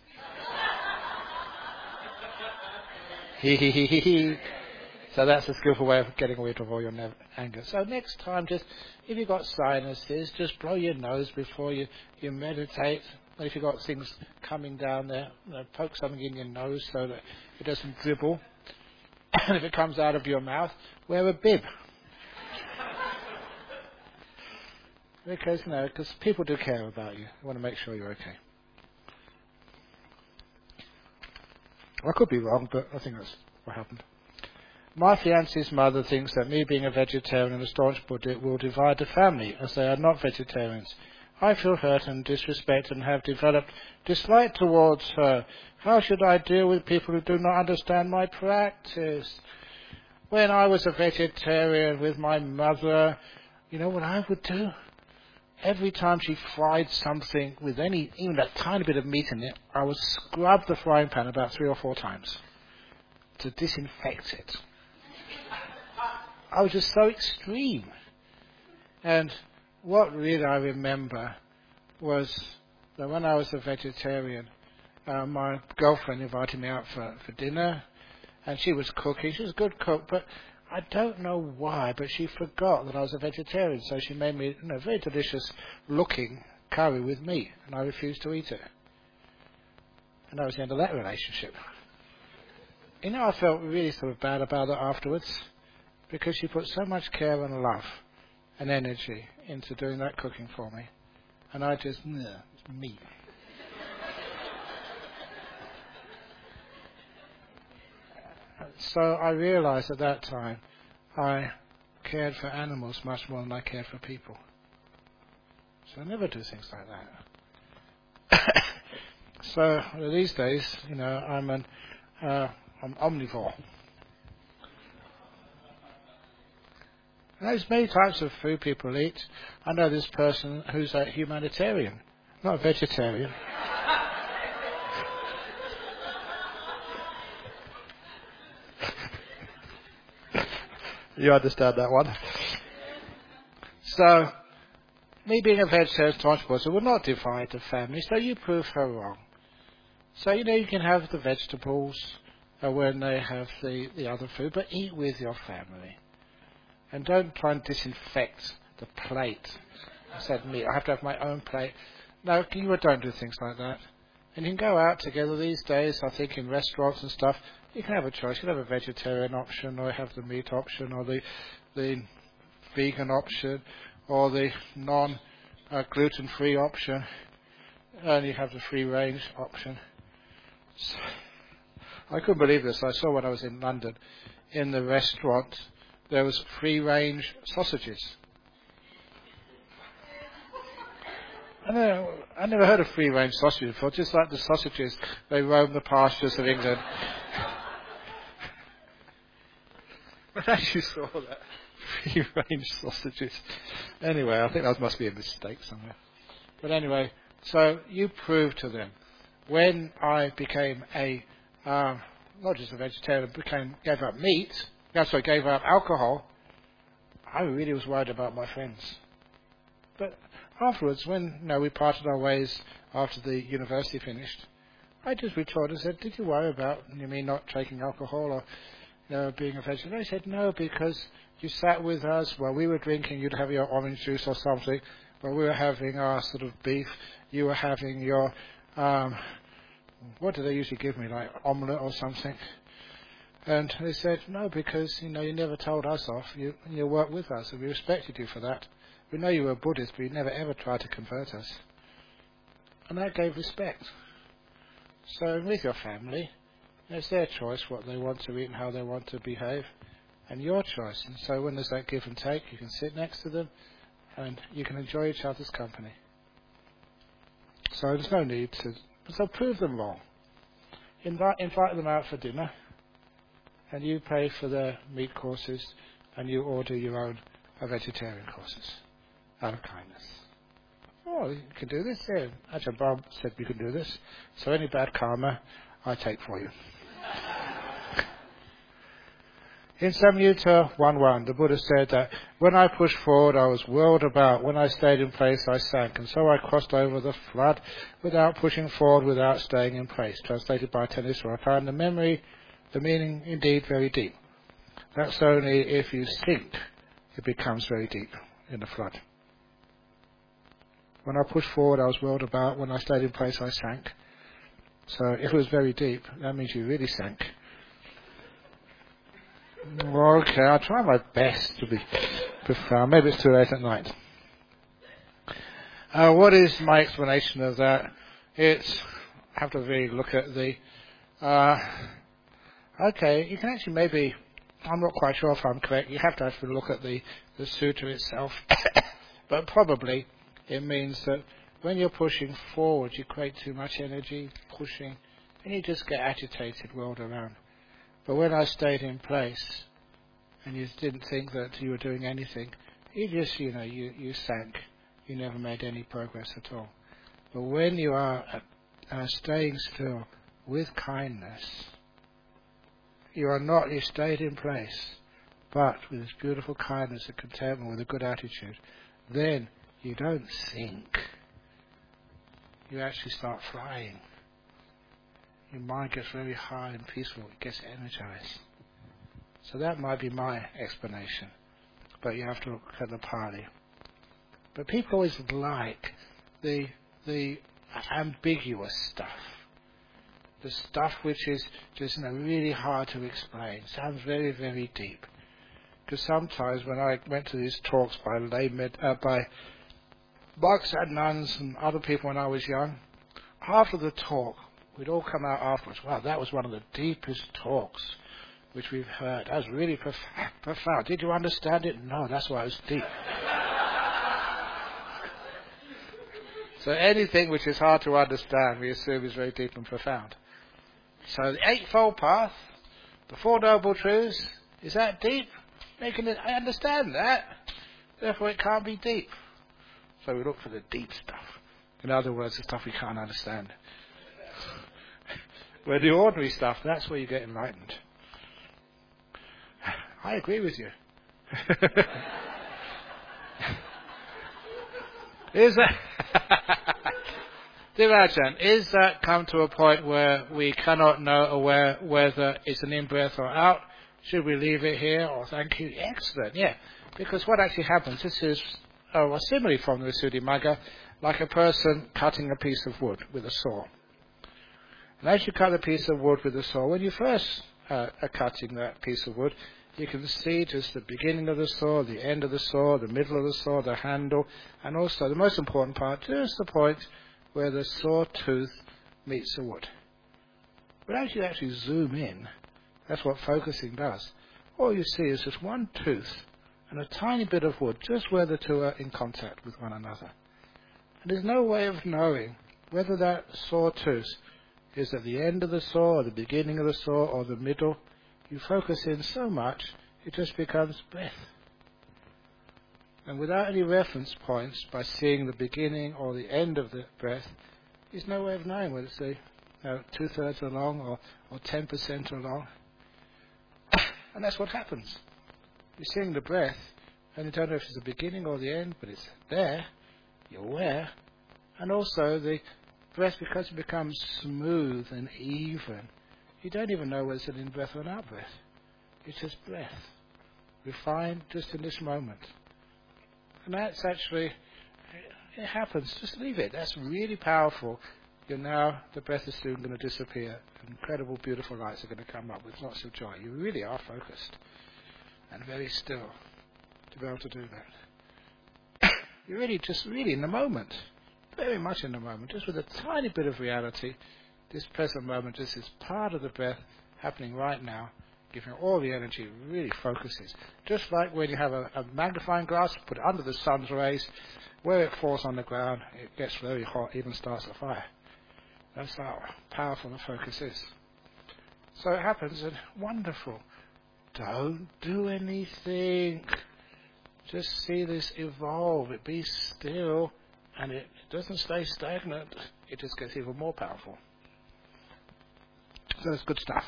Hee hee hee hee hee. So that's a skillful way of getting rid of all your ne- anger. So next time, just if you've got sinuses, just blow your nose before you, you meditate. And if you've got things coming down there, you know, poke something in your nose so that it doesn't dribble. And if it comes out of your mouth, wear a bib. Because, you know, because people do care about you. They want to make sure you're okay. I could be wrong, but I think that's what happened. My fiance's mother thinks that me being a vegetarian and a staunch Buddhist will divide the family, as they are not vegetarians. I feel hurt and disrespected and have developed dislike towards her. How should I deal with people who do not understand my practice? When I was a vegetarian with my mother, you know what I would do? Every time she fried something with any, even a tiny bit of meat in it, I would scrub the frying pan about three or four times to disinfect it. I was just so extreme. And what really I remember was that when I was a vegetarian, uh, my girlfriend invited me out for, for dinner, and she was cooking. She was a good cook, but I don't know why, but she forgot that I was a vegetarian, so she made me you know, very delicious looking curry with meat, and I refused to eat it. And that was the end of that relationship. You know, I felt really sort of bad about it afterwards, because she put so much care and love and energy into doing that cooking for me, and I just, nah, it's meat. So I realized at that time I cared for animals much more than I cared for people. So I never do things like that. So these days, you know, I'm an uh, I'm omnivore. And there's many types of food people eat. I know this person who's a humanitarian, not a vegetarian. You understand that one. So, me being a vegetarian transporter will not divide the family, so you prove her wrong. So, you know, you can have the vegetables uh, when they have the, the other food, but eat with your family. And don't try and disinfect the plate. I said, me, I have to have my own plate. No, you don't do things like that. And you can go out together these days, I think in restaurants and stuff. You can have a choice. You can have a vegetarian option, or have the meat option, or the the vegan option, or the non uh, gluten-free option, and you have the free-range option. So, I couldn't believe this. I saw when I was in London, in the restaurant, there was free-range sausages. I never, I never heard of free-range sausage before. Just like the sausages, they roam the pastures of England. But as you saw that, free-range sausages. Anyway, I think that must be a mistake somewhere. But anyway, so you proved to them. When I became a, uh, not just a vegetarian, became gave up meat, that's why I gave up alcohol, I really was worried about my friends. But afterwards, when you know, we parted our ways after the university finished, I just retorted and said, did you worry about you mean not taking alcohol or you know, being a vegetarian? They said, no, because you sat with us while we were drinking, you'd have your orange juice or something. While we were having our sort of beef, you were having your, um, what do they usually give me, like omelette or something? And they said, no, because you know you never told us off. You, you worked with us, and we respected you for that. We know you were a Buddhist, but you never ever tried to convert us. And that gave respect. So with your family, it's their choice what they want to eat and how they want to behave, and your choice. And so when there's that give and take, you can sit next to them, and you can enjoy each other's company. So there's no need to... So prove them wrong. Invite, invite them out for dinner, and you pay for their meat courses, and you order your own uh, vegetarian courses, out of kindness. Oh, you can do this? Yeah. Ajahn Brahm said we can do this. So any bad karma, I take for you. In Samyutta one one, the Buddha said that when I pushed forward, I was whirled about. When I stayed in place, I sank. And so I crossed over the flood without pushing forward, without staying in place. Translated by Thanissaro. I found the memory, the meaning indeed very deep. That's only if you sink, it becomes very deep in the flood. When I pushed forward, I was whirled about. When I stayed in place, I sank. So if it was very deep, that means you really sank. Okay, I'll try my best to be profound. Maybe it's too late at night. Uh, what is my explanation of that? It's, I have to really look at the, uh, okay, you can actually maybe, I'm not quite sure if I'm correct, you have to actually look at the, the sutta itself, but probably it means that when you're pushing forward, you create too much energy, pushing, and you just get agitated, whirled around. But when I stayed in place, and you didn't think that you were doing anything, you just, you know, you, you sank. You never made any progress at all. But when you are uh, uh, staying still with kindness, you are not, you stayed in place, but with this beautiful kindness and contentment, with a good attitude, then you don't sink. You actually start flying. Your mind gets very high and peaceful. It gets energized. So that might be my explanation. But you have to look at the Pali. But people always like the the ambiguous stuff. The stuff which is just, you know, really hard to explain. Sounds very, very deep. Because sometimes when I went to these talks by lay med, uh, by monks and nuns and other people when I was young, after the talk, we'd all come out afterwards. Wow, that was one of the deepest talks which we've heard. That was really prof- profound. Did you understand it? No, that's why it was deep. So anything which is hard to understand, we assume is very deep and profound. So the Eightfold Path, the Four Noble Truths, is that deep? Making it, I understand that. Therefore it can't be deep. So we look for the deep stuff. In other words, the stuff we can't understand. Where the ordinary stuff, that's where you get enlightened. I agree with you. Is that Dear Ajahn, is that come to a point where we cannot know aware whether it's an in-breath or out? Should we leave it here? Or thank you. Excellent, yeah. Because what actually happens, this is oh, a simile from the Visuddhimagga, like a person cutting a piece of wood with a saw. And as you cut a piece of wood with a saw, when you first uh, are cutting that piece of wood, you can see just the beginning of the saw, the end of the saw, the middle of the saw, the handle, and also the most important part, just the point where the saw tooth meets the wood. But as you actually zoom in, that's what focusing does. All you see is just one tooth and a tiny bit of wood, just where the two are in contact with one another. And there's no way of knowing whether that saw tooth is at the end of the saw, or the beginning of the saw, or the middle. You focus in so much, it just becomes breath. And without any reference points, by seeing the beginning or the end of the breath, there's no way of knowing whether it's a, you know, two-thirds along or, or ten percent along. And that's what happens. You're seeing the breath, and you don't know if it's the beginning or the end, but it's there, you're aware, and also the breath, because it becomes smooth and even, you don't even know whether it's an in-breath or an out-breath. It's just breath, refined just in this moment. And that's actually, it happens. Just leave it. That's really powerful. You're now, the breath is soon going to disappear. Incredible, beautiful lights are going to come up with lots of joy. You really are focused and very still to be able to do that. You're really just really in the moment. Very much in the moment. Just with a tiny bit of reality. This present moment, this is part of the breath happening right now. Giving all the energy, really focuses. Just like when you have a, a magnifying glass, put it under the sun's rays, where it falls on the ground, it gets very hot, even starts a fire. That's how powerful the focus is. So it happens, and wonderful. Don't do anything. Just see this evolve. It be still And it doesn't stay stagnant, it just gets even more powerful. So that's good stuff.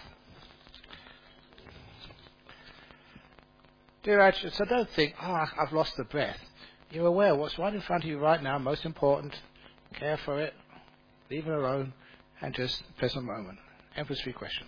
Dear Ajahn, so don't think, oh, I've lost the breath. You're aware what's right in front of you right now, most important. Care for it, leave it alone, and just present moment. Emperor's three questions.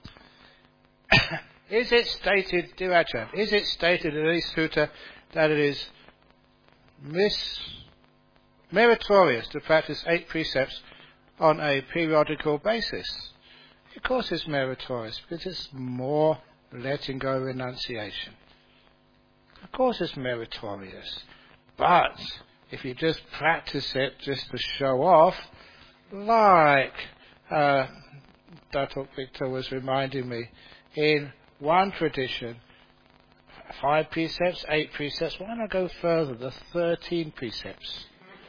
Is it stated, dear Ajahn, is it stated in any sutta that it is mis- meritorious to practice eight precepts on a periodical basis? Of course it's meritorious, because it's more letting go renunciation. Of course it's meritorious. But if you just practice it just to show off, like uh, Datuk Victor was reminding me, in one tradition, five precepts, eight precepts, why not go further, the thirteen precepts?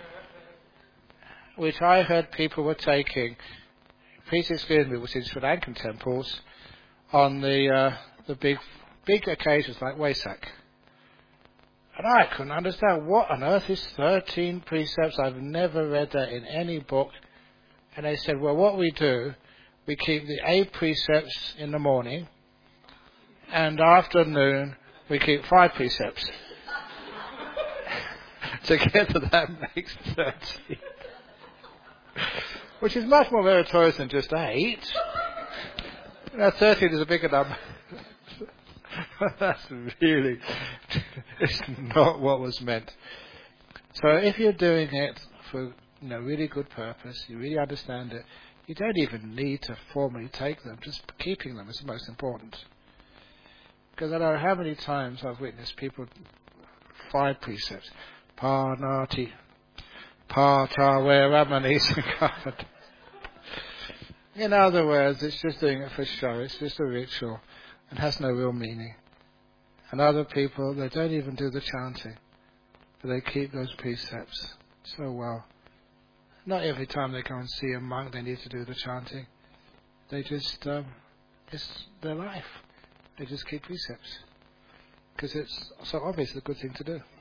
Which I heard people were taking, please excuse me, which is Sri Lankan temples, on the uh, the big big occasions like Wesak. And I couldn't understand, what on earth is thirteen precepts? I've never read that in any book. And they said, well, what we do, we keep the eight precepts in the morning, and afternoon we keep five precepts. Together that makes thirteen. Which is much more meritorious than just eight. Now thirteen is a bigger number. That's really, it's not what was meant. So if you're doing it for, you know, really good purpose, you really understand it, you don't even need to formally take them. Just keeping them is the most important. Because I don't know how many times I've witnessed people, five precepts, Parnati, Pata Veramani. In other words, it's just doing it for show. It's just a ritual and has no real meaning. And other people, they don't even do the chanting, but they keep those precepts so well. Not every time they go and see a monk they need to do the chanting. They just, um, it's their life. They just keep precepts. Because it's so obvious a good thing to do.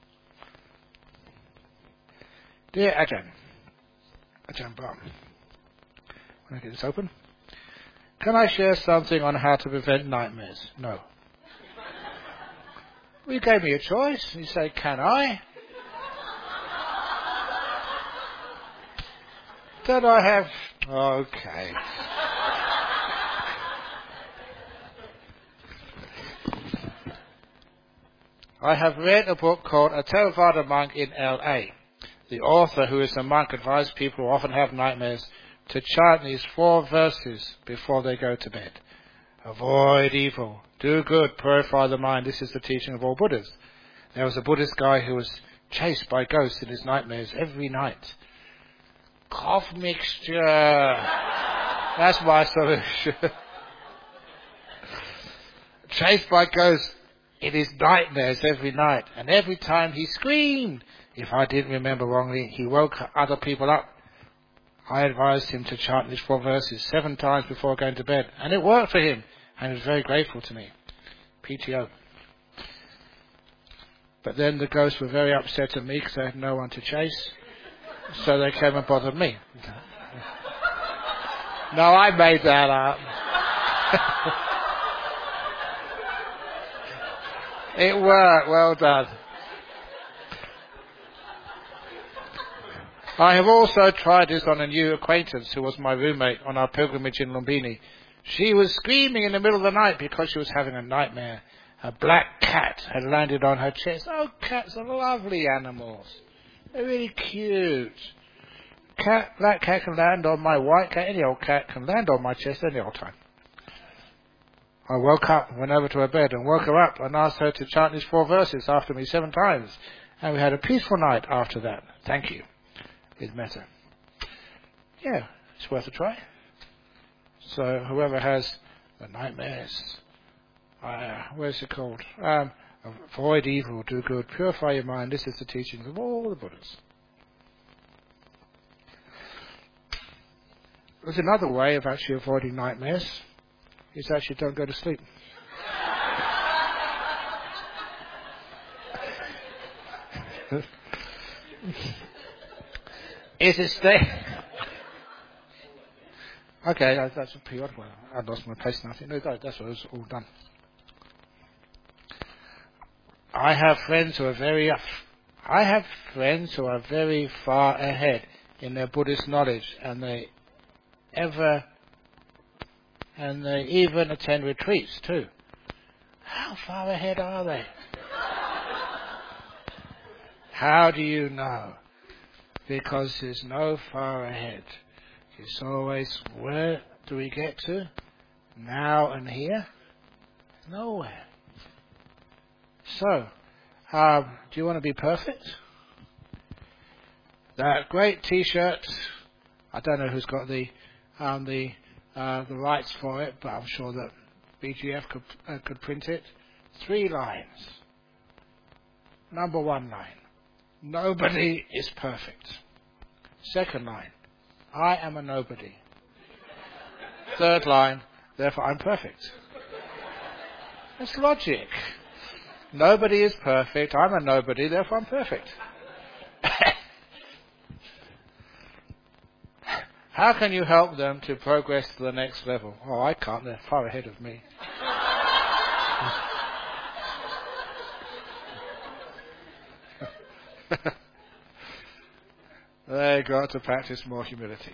Dear Ajahn, Ajahn Brahm, want to get this open? Can I share something on how to prevent nightmares? No. Well, you gave me a choice. You say, can I? Don't I have... Okay. I have read a book called A Theravada Monk in L A. The author, who is a monk, advised people who often have nightmares to chant these four verses before they go to bed. Avoid evil, do good, purify the mind. This is the teaching of all Buddhas. There was a Buddhist guy who was chased by ghosts in his nightmares every night. Cough mixture. That's my solution. Chased by ghosts in his nightmares every night. And every time he screamed. If I didn't remember wrongly, he woke other people up. I advised him to chant these four verses seven times before going to bed. And it worked for him. And he was very grateful to me. P T O. But then the ghosts were very upset at me because they had no one to chase. So they came and bothered me. No, I made that up. It worked. Well done. I have also tried this on a new acquaintance who was my roommate on our pilgrimage in Lumbini. She was screaming in the middle of the night because she was having a nightmare. A black cat had landed on her chest. Oh, cats are lovely animals. They're really cute. Cat, black cat can land on my white cat. Any old cat can land on my chest any old time. I woke up, went over to her bed and woke her up and asked her to chant these four verses after me seven times. And we had a peaceful night after that. Thank you. With metta. Yeah, it's worth a try. So whoever has the nightmares, uh, where's it called? Um, avoid evil, do good, purify your mind. This is the teachings of all the Buddhas. There's another way of actually avoiding nightmares. Is actually don't go to sleep. Is it stay? Okay, that, that's a pretty odd one. I lost my place now. I think, no, that, that's what it was all done. I have friends who are very, I have friends who are very far ahead in their Buddhist knowledge, and they ever, and they even attend retreats too. How far ahead are they? How do you know? Because there's no far ahead. It's always, where do we get to? Now and here? Nowhere. So, um, do you want to be perfect? That great T-shirt, I don't know who's got the um, the uh, the rights for it, but I'm sure that B G F could uh, could print it. Three lines. Number one line. Nobody is perfect. Second line. I am a nobody. Third line. Therefore I'm perfect. That's logic. Nobody is perfect. I'm a nobody. Therefore I'm perfect. How can you help them to progress to the next level? Oh, I can't. They're far ahead of me. They've got to practice more humility.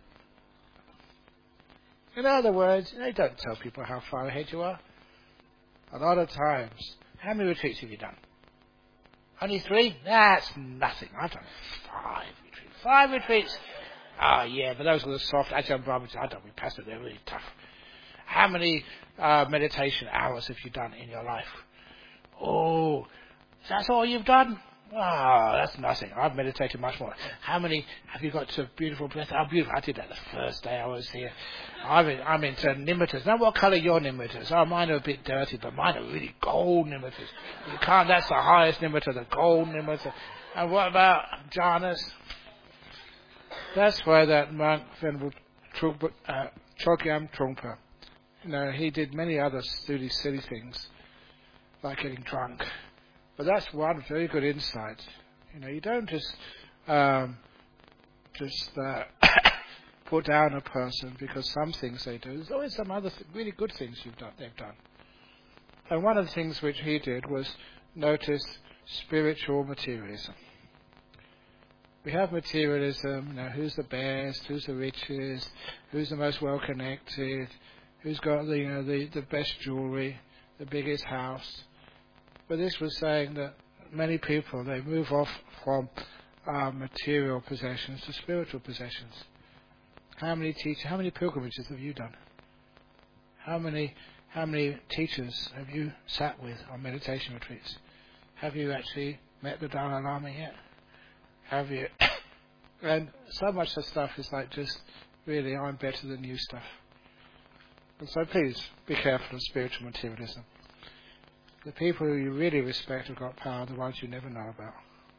In other words, they don't tell people how far ahead you are. A lot of times, how many retreats have you done? Only three? That's nothing. I've done five retreats. Five retreats? Oh, yeah, but those are the soft Ajahn Brahmins. I don't be passive. They're really tough. How many uh, meditation hours have you done in your life? Oh, that's all you've done? Oh, that's nothing. I've meditated much more. How many have you got to beautiful breath? Oh, beautiful. I did that the first day I was here. I'm, in, I'm into nimittas. Now, what colour are your nimittas? Oh, mine are a bit dirty, but mine are really gold nimittas. You can't, that's the highest nimitta, the gold nimitta. And what about jhanas? That's why that monk, Venerable uh, Chogyam Trungpa, you know, he did many other silly, silly things, like getting drunk. But that's one very good insight. You know, you don't just um, just uh, put down a person because some things they do. There's always some other th- really good things you've done. They've done. And one of the things which he did was notice spiritual materialism. We have materialism. You know, who's the best? Who's the richest? Who's the most well connected? Who's got the you know the, the best jewelry, the biggest house? But this was saying that many people, they move off from uh, material possessions to spiritual possessions. How many teach, how many pilgrimages have you done? How many how many teachers have you sat with on meditation retreats? Have you actually met the Dalai Lama yet? Have you? And so much of stuff is like just really, I'm better than you stuff. And so please be careful of spiritual materialism. The people who you really respect have got power, the ones you never know about.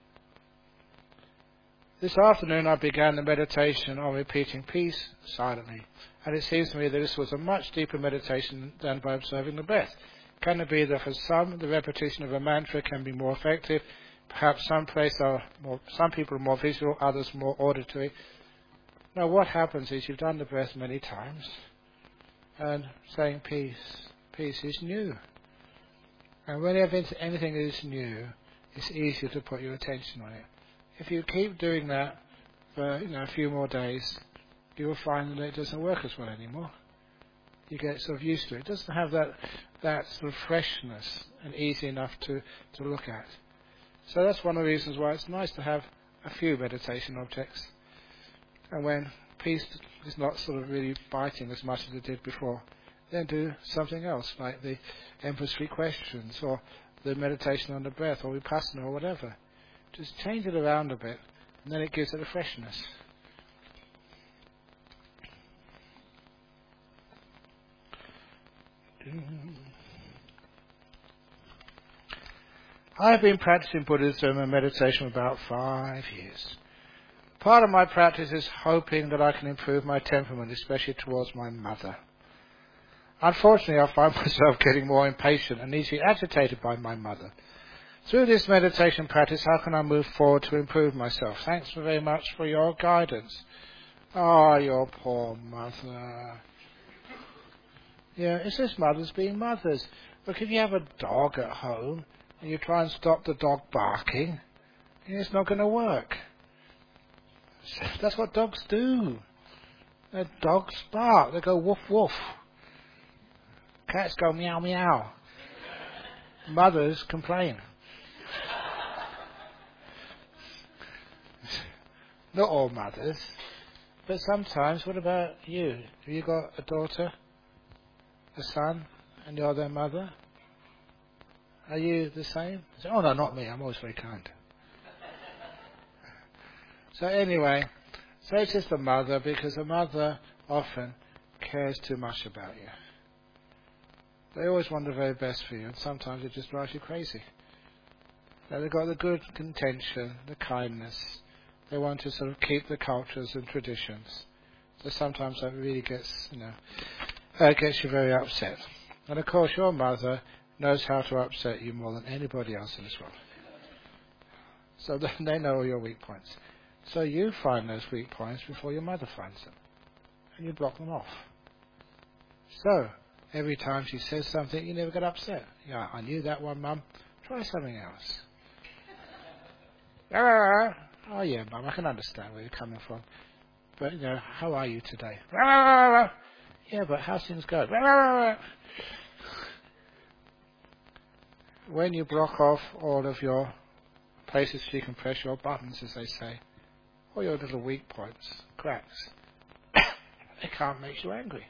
This afternoon I began the meditation on repeating peace silently, and it seems to me that this was a much deeper meditation than by observing the breath. Can it be that for some the repetition of a mantra can be more effective? Perhaps some place are more, some people are more visual, others more auditory. Now what happens is you've done the breath many times, and saying peace, peace is new. And whenever anything is new, it's easier to put your attention on it. If you keep doing that for you know, a few more days, you will find that it doesn't work as well anymore. You get sort of used to it. It doesn't have that, that sort of freshness and easy enough to, to look at. So that's one of the reasons why it's nice to have a few meditation objects. And when peace is not sort of really biting as much as it did before, then do something else, like the Emperor's Three Questions, or the meditation on the breath, or Vipassana, or whatever. Just change it around a bit, and then it gives it a freshness. I have been practicing Buddhism and meditation for about five years. Part of my practice is hoping that I can improve my temperament, especially towards my mother. Unfortunately, I find myself getting more impatient and easily agitated by my mother. Through this meditation practice, how can I move forward to improve myself? Thanks very much for your guidance. Oh, your poor mother. Yeah, it's just mothers being mothers. Look, if you have a dog at home and you try and stop the dog barking, it's not going to work. That's what dogs do. Their dogs bark. They go woof woof. Cats go meow meow. Mothers complain. Not all mothers, but sometimes. What about you? Have you got a daughter, a son, and you're their mother? Are you the same? Oh no, not me. I'm always very kind. So anyway, so it's just a mother, because a mother often cares too much about you. They always want the very best for you, and sometimes it just drives you crazy. Now they've got the good intention, the kindness. They want to sort of keep the cultures and traditions. So sometimes that really gets, you know, that gets you very upset. And of course your mother knows how to upset you more than anybody else in this world. So they know all your weak points. So you find those weak points before your mother finds them. And you block them off. So, every time she says something, you never get upset. Yeah, I knew that one, Mum. Try something else. Oh yeah, Mum, I can understand where you're coming from. But, you know, how are you today? Yeah, but how's things going? When you block off all of your places you can press your buttons, as they say, all your little weak points, cracks, it can't make you angry.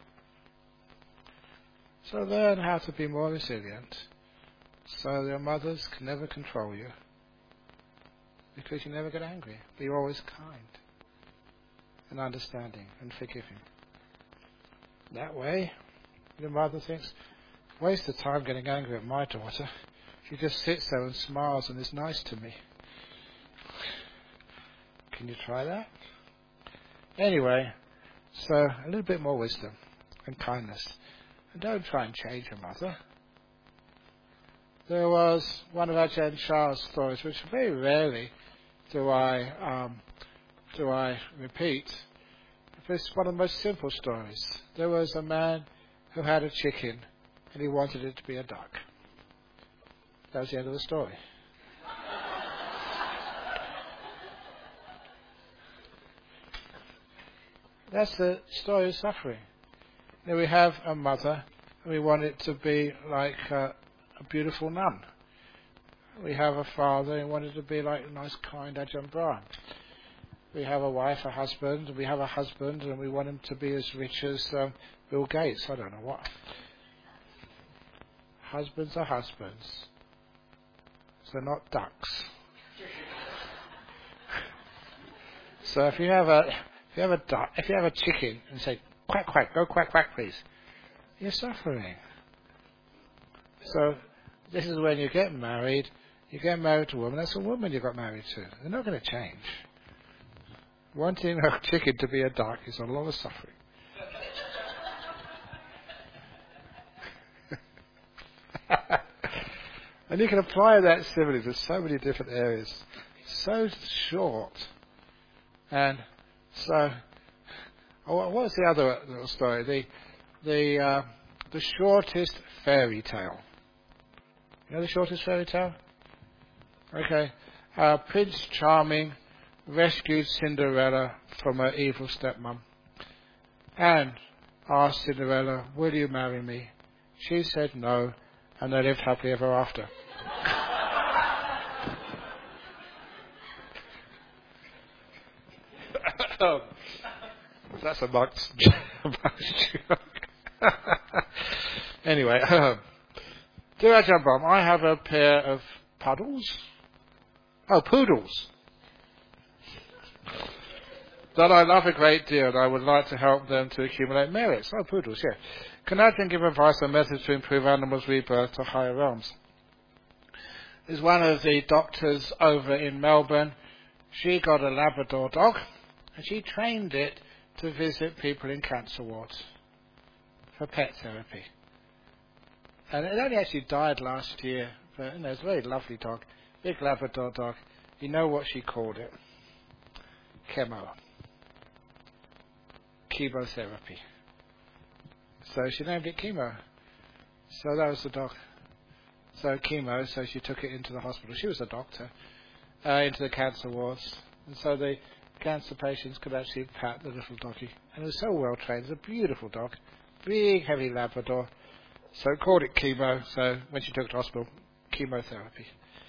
So learn how to be more resilient, so your mothers can never control you, because you never get angry, but you're always kind and understanding and forgiving. That way, your mother thinks, waste of time getting angry at my daughter. She just sits there and smiles and is nice to me. Can you try that? Anyway, so a little bit more wisdom and kindness. And don't try and change your mother. There was one of Ajahn Chah's stories, which very rarely do I um, do I repeat. It's one of the most simple stories. There was a man who had a chicken and he wanted it to be a duck. That was the end of the story. That's the story of suffering. Now we have a mother, and we want it to be like uh, a beautiful nun. We have a father, and we want it to be like a nice, kind Ajahn Brahm. We have a wife, a husband, and we have a husband, and we want him to be as rich as um, Bill Gates. I don't know what. Husbands are husbands. So not ducks. So if you have a if you have a duck, if you have a chicken and say quack quack, go quack quack please, you're suffering. So this is when you get married. You get married to a woman. That's a woman you got married to. They're not going to change. Wanting a chicken to be a duck is a lot of suffering. And you can apply that simile to so many different areas. So short. And so, oh, what was the other little story? The the uh, the shortest fairy tale. You know the shortest fairy tale? Okay. Uh, Prince Charming rescued Cinderella from her evil stepmom and asked Cinderella, will you marry me? She said no, and they lived happily ever after. That's a monk's joke. Anyway, um, dear Ajahn Brahm, I have a pair of puddles. Oh, poodles. That I love a great deal, and I would like to help them to accumulate merits. Oh, poodles, yeah. Can Ajahn give advice on methods to improve animals' rebirth to higher realms? There's one of the doctors over in Melbourne. She got a Labrador dog, and she trained it to visit people in cancer wards for pet therapy. And it only actually died last year But, you know, it's a very lovely dog. Big Labrador dog. You know what she called it? Chemo. Chemotherapy. So she named it Chemo. So that was the dog. So chemo, so she took it into the hospital. She was a doctor. Uh, into the cancer wards. And so the cancer patients could actually pat the little doggy. And it was so well trained. It's a beautiful dog. Big, heavy Labrador. So called it Chemo. So when she took it to hospital, chemotherapy.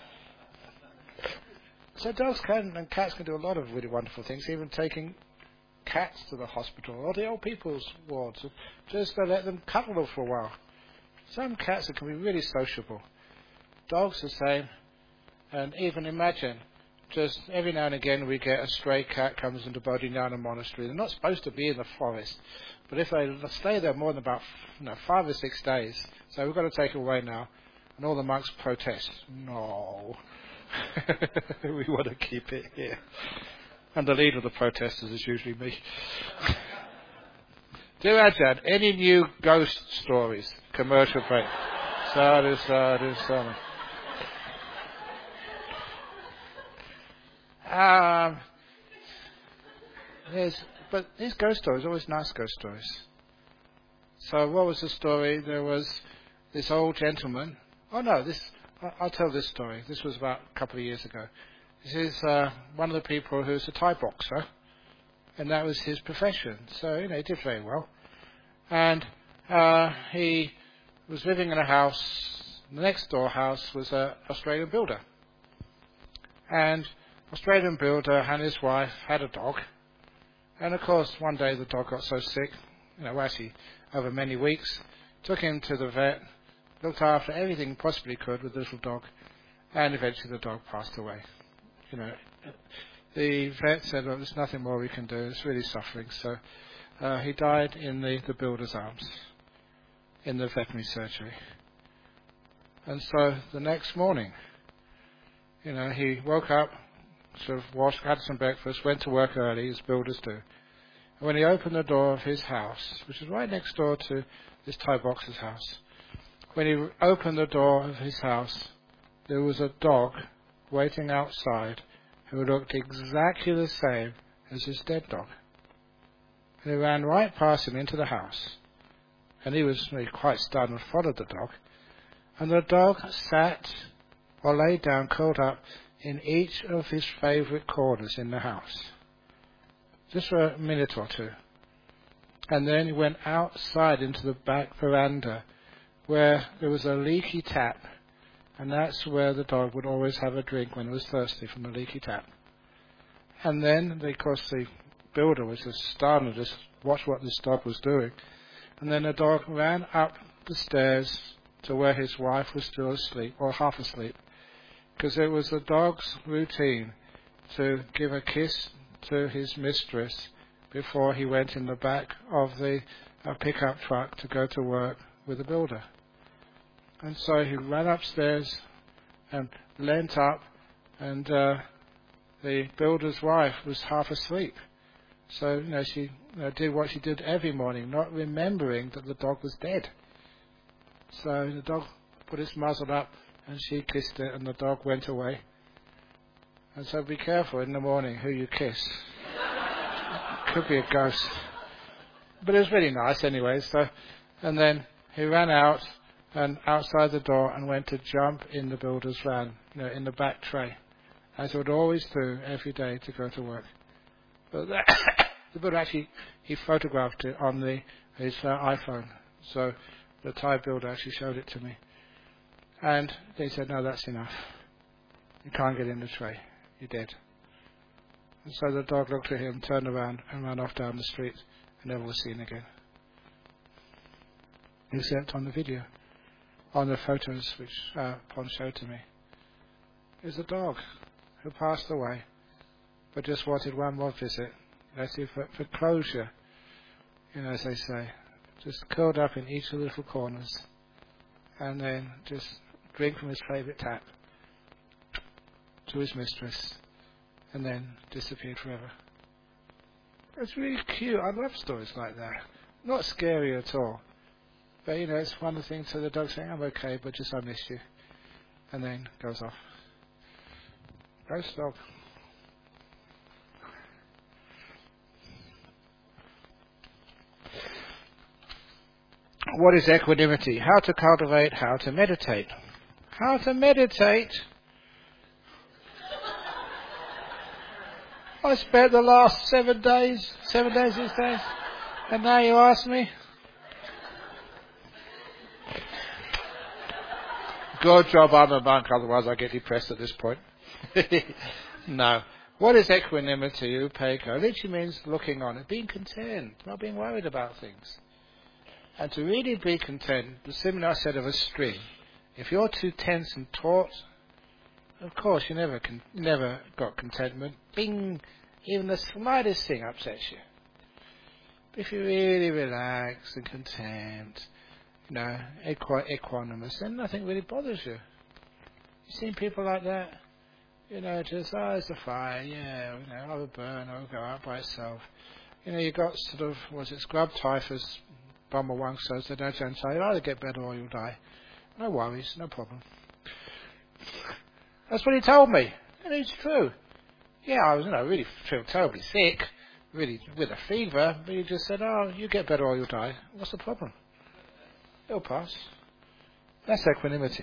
So dogs can and cats can do a lot of really wonderful things, even taking cats to the hospital or the old people's wards, just to let them cuddle them for a while. Some cats can be really sociable. Dogs the same. And even imagine, just every now and again we get a stray cat comes into Bodhinyana Monastery. They're not supposed to be in the forest, but if they stay there more than about you know, five or six days, so we've got to take it away now. And all the monks protest. No. We want to keep it here. And the leader of the protesters is usually me. Do Ajahn, any new ghost stories? Commercial break. Sadhu, sadhu, sadhu. Um, there's, but these ghost stories are always nice ghost stories. So what was the story? There was this old gentleman. Oh no, this I'll tell this story. This was about a couple of years ago. This is uh, one of the people who's a Thai boxer, and that was his profession. So you know, he did very well. And uh, he was living in a house. The next door house was an Australian builder, and Australian builder and his wife had a dog. And of course, one day the dog got so sick, you know, actually over many weeks, took him to the vet, looked after everything he possibly could with the little dog, and eventually the dog passed away. You know, the vet said, well, there's nothing more we can do, it's really suffering. So uh, he died in the, the builder's arms, in the veterinary surgery. And so the next morning, you know, he woke up, sort of washed, had some breakfast, went to work early, as builders do. And when he opened the door of his house, which is right next door to this Thai boxer's house, when he opened the door of his house, there was a dog waiting outside who looked exactly the same as his dead dog. And he ran right past him into the house. And he was really quite stunned and followed the dog. And the dog sat or lay down, curled up, in each of his favourite corners in the house. Just for a minute or two. And then he went outside into the back veranda where there was a leaky tap, and that's where the dog would always have a drink when it was thirsty from the leaky tap. And then, of course, the builder was just stunned and just watched what this dog was doing. And then the dog ran up the stairs to where his wife was still asleep, or half asleep, because it was the dog's routine to give a kiss to his mistress before he went in the back of the uh, pickup truck to go to work with the builder. And so he ran upstairs and leant up, and uh, the builder's wife was half asleep. So, you know, she you know, did what she did every morning, not remembering that the dog was dead. So the dog put its muzzle up, and she kissed it, and the dog went away. And so be careful in the morning who you kiss. Could be a ghost. But it was really nice anyway. So, and then he ran out and outside the door and went to jump in the builder's van, you know, in the back tray, as he would always do every day to go to work. But that, the builder actually, he photographed it on the his uh, iPhone. So the Thai builder actually showed it to me. And they said, no, that's enough. You can't get in the tray. You're dead. And so the dog looked at him, turned around, and ran off down the street, and never was seen again. Except on the video, on the photos which uh, Pon showed to me. It was a dog who passed away, but just wanted one more visit. That's it, for, for closure, you know, as they say. Just curled up in each of the little corners, and then just drink from his favourite tap to his mistress, and then disappeared forever. It's really cute. I love stories like that. Not scary at all. But, you know, it's one of the things to the dog saying, I'm okay, but just I miss you. and then goes off. Ghost dog. What is equanimity? How to cultivate, how to meditate. How to meditate? I spent the last seven days, seven days, six days, and now you ask me? Good job, I'm a monk, otherwise I get depressed at this point. No. What is equanimity, Upeko? It literally means looking on it, being content, not being worried about things. And to really be content, the similar I said of a string. If you're too tense and taut, of course you never con- never got contentment. Bing! Even the slightest thing upsets you. But if you're really relaxed and content, you know, equi- equanimous, then nothing really bothers you. You've seen people like that? You know, just, oh, there's a fire, yeah, you know, I'll burn, I'll go out by itself. You know, you got sort of, was it scrub typhus, bummer one, so they don't say, you'll either get better or you'll die. No worries, no problem. That's what he told me, and it's true. Yeah, I was, you know, really feel terribly sick, really with a fever, but he just said, oh, you get better or you'll die. What's the problem? It'll pass. That's equanimity.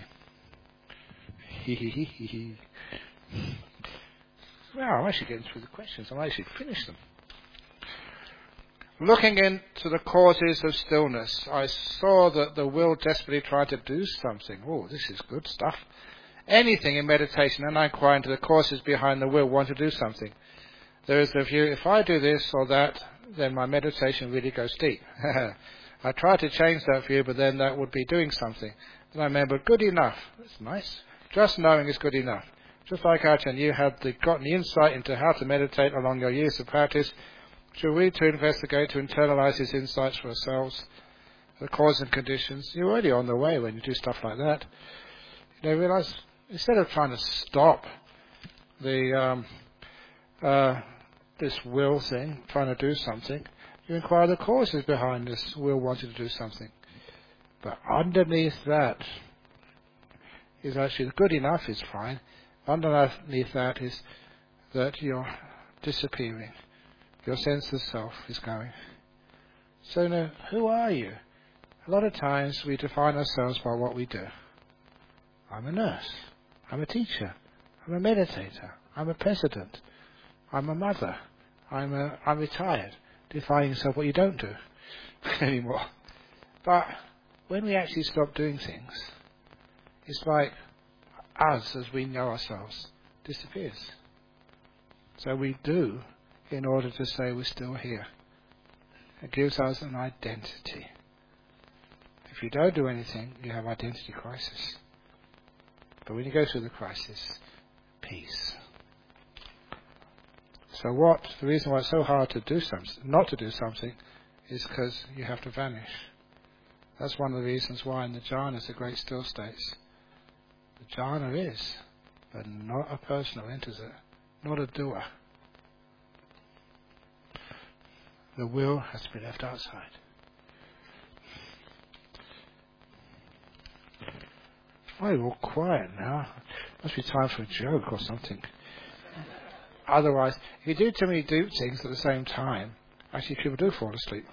Well, I'm actually getting through the questions. I'm actually finished them. Looking into the causes of stillness, I saw that the will desperately tried to do something. Oh, this is good stuff. Anything in meditation, and I inquire into the causes behind the will want to do something. There is the view, if I do this or that, then my meditation really goes deep. I try to change that view, but then that would be doing something. Then I remember, good enough. That's nice. Just knowing is good enough. Just like Ajahn, you have the, gotten the insight into how to meditate along your years of practice. Should we to investigate, to internalize these insights for ourselves, the cause and conditions? You're already on the way when you do stuff like that. You know, realize, instead of trying to stop the um, uh, this will thing, trying to do something, you inquire the causes behind this will wanting to do something. But underneath that is actually good enough is fine. Underneath that is that you're disappearing. Your sense of self is going. So now, who are you? A lot of times we define ourselves by what we do. I'm a nurse. I'm a teacher. I'm a meditator. I'm a president. I'm a mother. I'm a, I'm retired. Defining yourself what you don't do anymore. But when we actually stop doing things, it's like us, as we know ourselves, disappears. So we do in order to say we're still here. It gives us an identity. If you don't do anything, you have identity crisis. But when you go through the crisis, peace. So what, the reason why it's so hard to do something, not to do something, is because you have to vanish. That's one of the reasons why in the jhanas, the great still states, the jhana is, but not a person who enters it, not a doer. The will has to be left outside. Why are you all quiet now? Must be time for a joke or something. Otherwise, if you do too many deep things at the same time, actually people do fall asleep.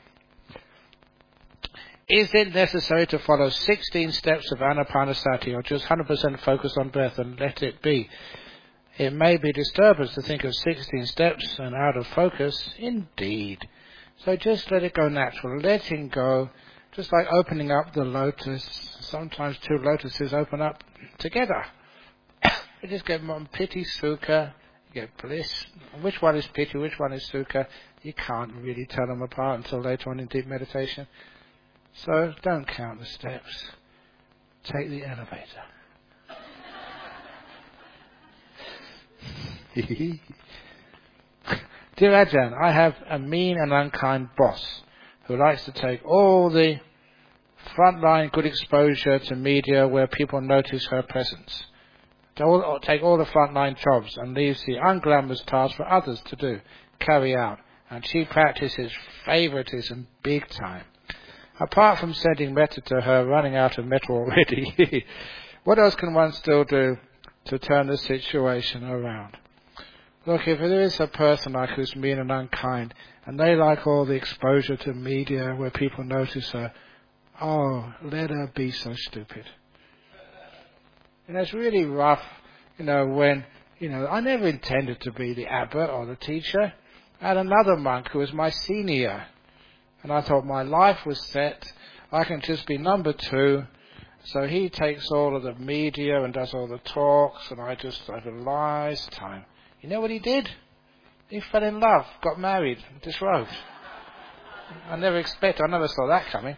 Is it necessary to follow sixteen steps of Anapanasati or just one hundred percent focus on breath and let it be? It may be disturbance to think of sixteen steps and out of focus. Indeed. So just let it go natural. Letting go, just like opening up the lotus. Sometimes two lotuses open up together. You just get one piti, sukha, you get bliss. Which one is piti, which one is sukha? You can't really tell them apart until later on in deep meditation. So don't count the steps. Take the elevator. Dear Ajahn, I have a mean and unkind boss who likes to take all the frontline good exposure to media where people notice her presence. To take all the frontline jobs and leaves the unglamorous tasks for others to do, carry out. And she practices favoritism big time. Apart from sending metta to her, running out of metta already, What else can one still do to turn the situation around? Look, if there is a person like who's mean and unkind, and they like all the exposure to media where people notice her, oh, let her be so stupid. You know, it's really rough, you know, when, you know, I never intended to be the abbot or the teacher. I had another monk who was my senior, and I thought my life was set. I can just be number two. So he takes all of the media and does all the talks, and I just have a nice time. You know what he did? He fell in love, got married, disrobed. I never expected, I never saw that coming.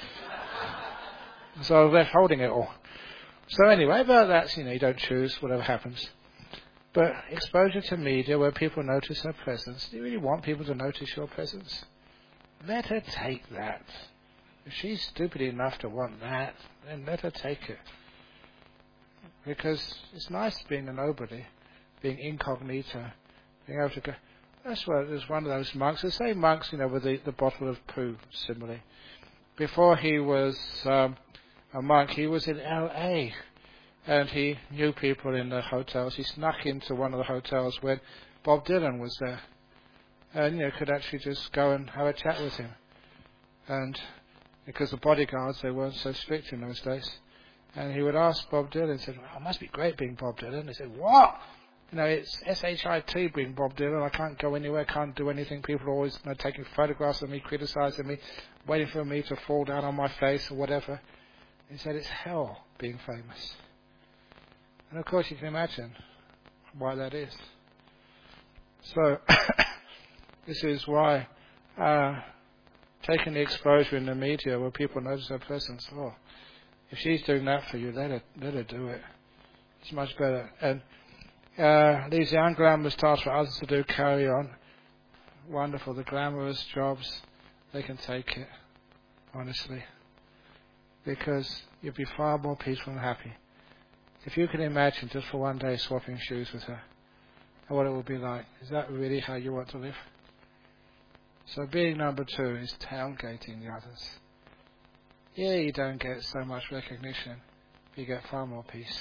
So I was left holding it all. So anyway, but that's, you know, you don't choose whatever happens. But exposure to media where people notice her presence, do you really want people to notice your presence? Let her take that. If she's stupid enough to want that, then let her take it. Because it's nice being a nobody, being incognito, being able to go. That's why there's one of those monks, the same monks, you know, with the, the bottle of poo simile. Before he was um, a monk, he was in L A, and he knew people in the hotels. He snuck into one of the hotels when Bob Dylan was there, and, you know, could actually just go and have a chat with him. And because the bodyguards, they weren't so strict in those days. And he would ask Bob Dylan, he said, well, it must be great being Bob Dylan. He said, what? You know, it's S H I T being Bob Dylan. I can't go anywhere, can't do anything. People are always, you know, taking photographs of me, criticising me, waiting for me to fall down on my face or whatever. He said, it's hell being famous. And of course you can imagine why that is. So, this is why uh, taking the exposure in the media where people notice her presence, oh, if she's doing that for you, let her, let her do it. It's much better. And uh, these young glamorous tasks for others to do, carry on. Wonderful. The glamorous jobs, they can take it, honestly. Because you'll be far more peaceful and happy. If you can imagine just for one day swapping shoes with her, and what it will be like. Is that really how you want to live? So being number two is tailgating the others. Yeah, you don't get so much recognition, but you get far more peace.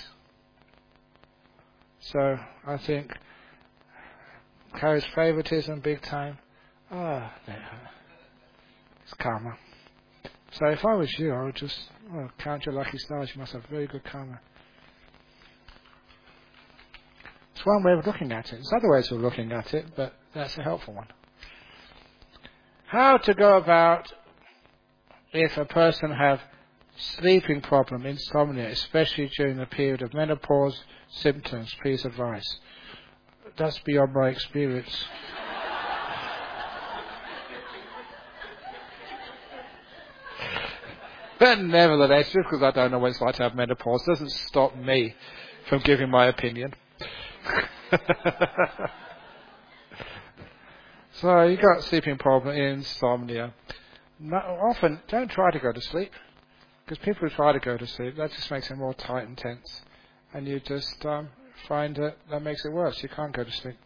So I think Carrie's favoritism big time. Ah, oh, it's karma. So if I was you, I would just well, count your lucky stars. You must have very good karma. It's one way of looking at it. There's other ways of looking at it, but that's a helpful one. How to go about if a person have sleeping problem, insomnia, especially during the period of menopause symptoms, please advise. That's beyond my experience. But nevertheless, just because I don't know what it's like to have menopause doesn't stop me from giving my opinion. So you got sleeping problem, insomnia. Not often, don't try to go to sleep, because people who try to go to sleep, that just makes it more tight and tense, and you just um, find that that makes it worse. You can't go to sleep.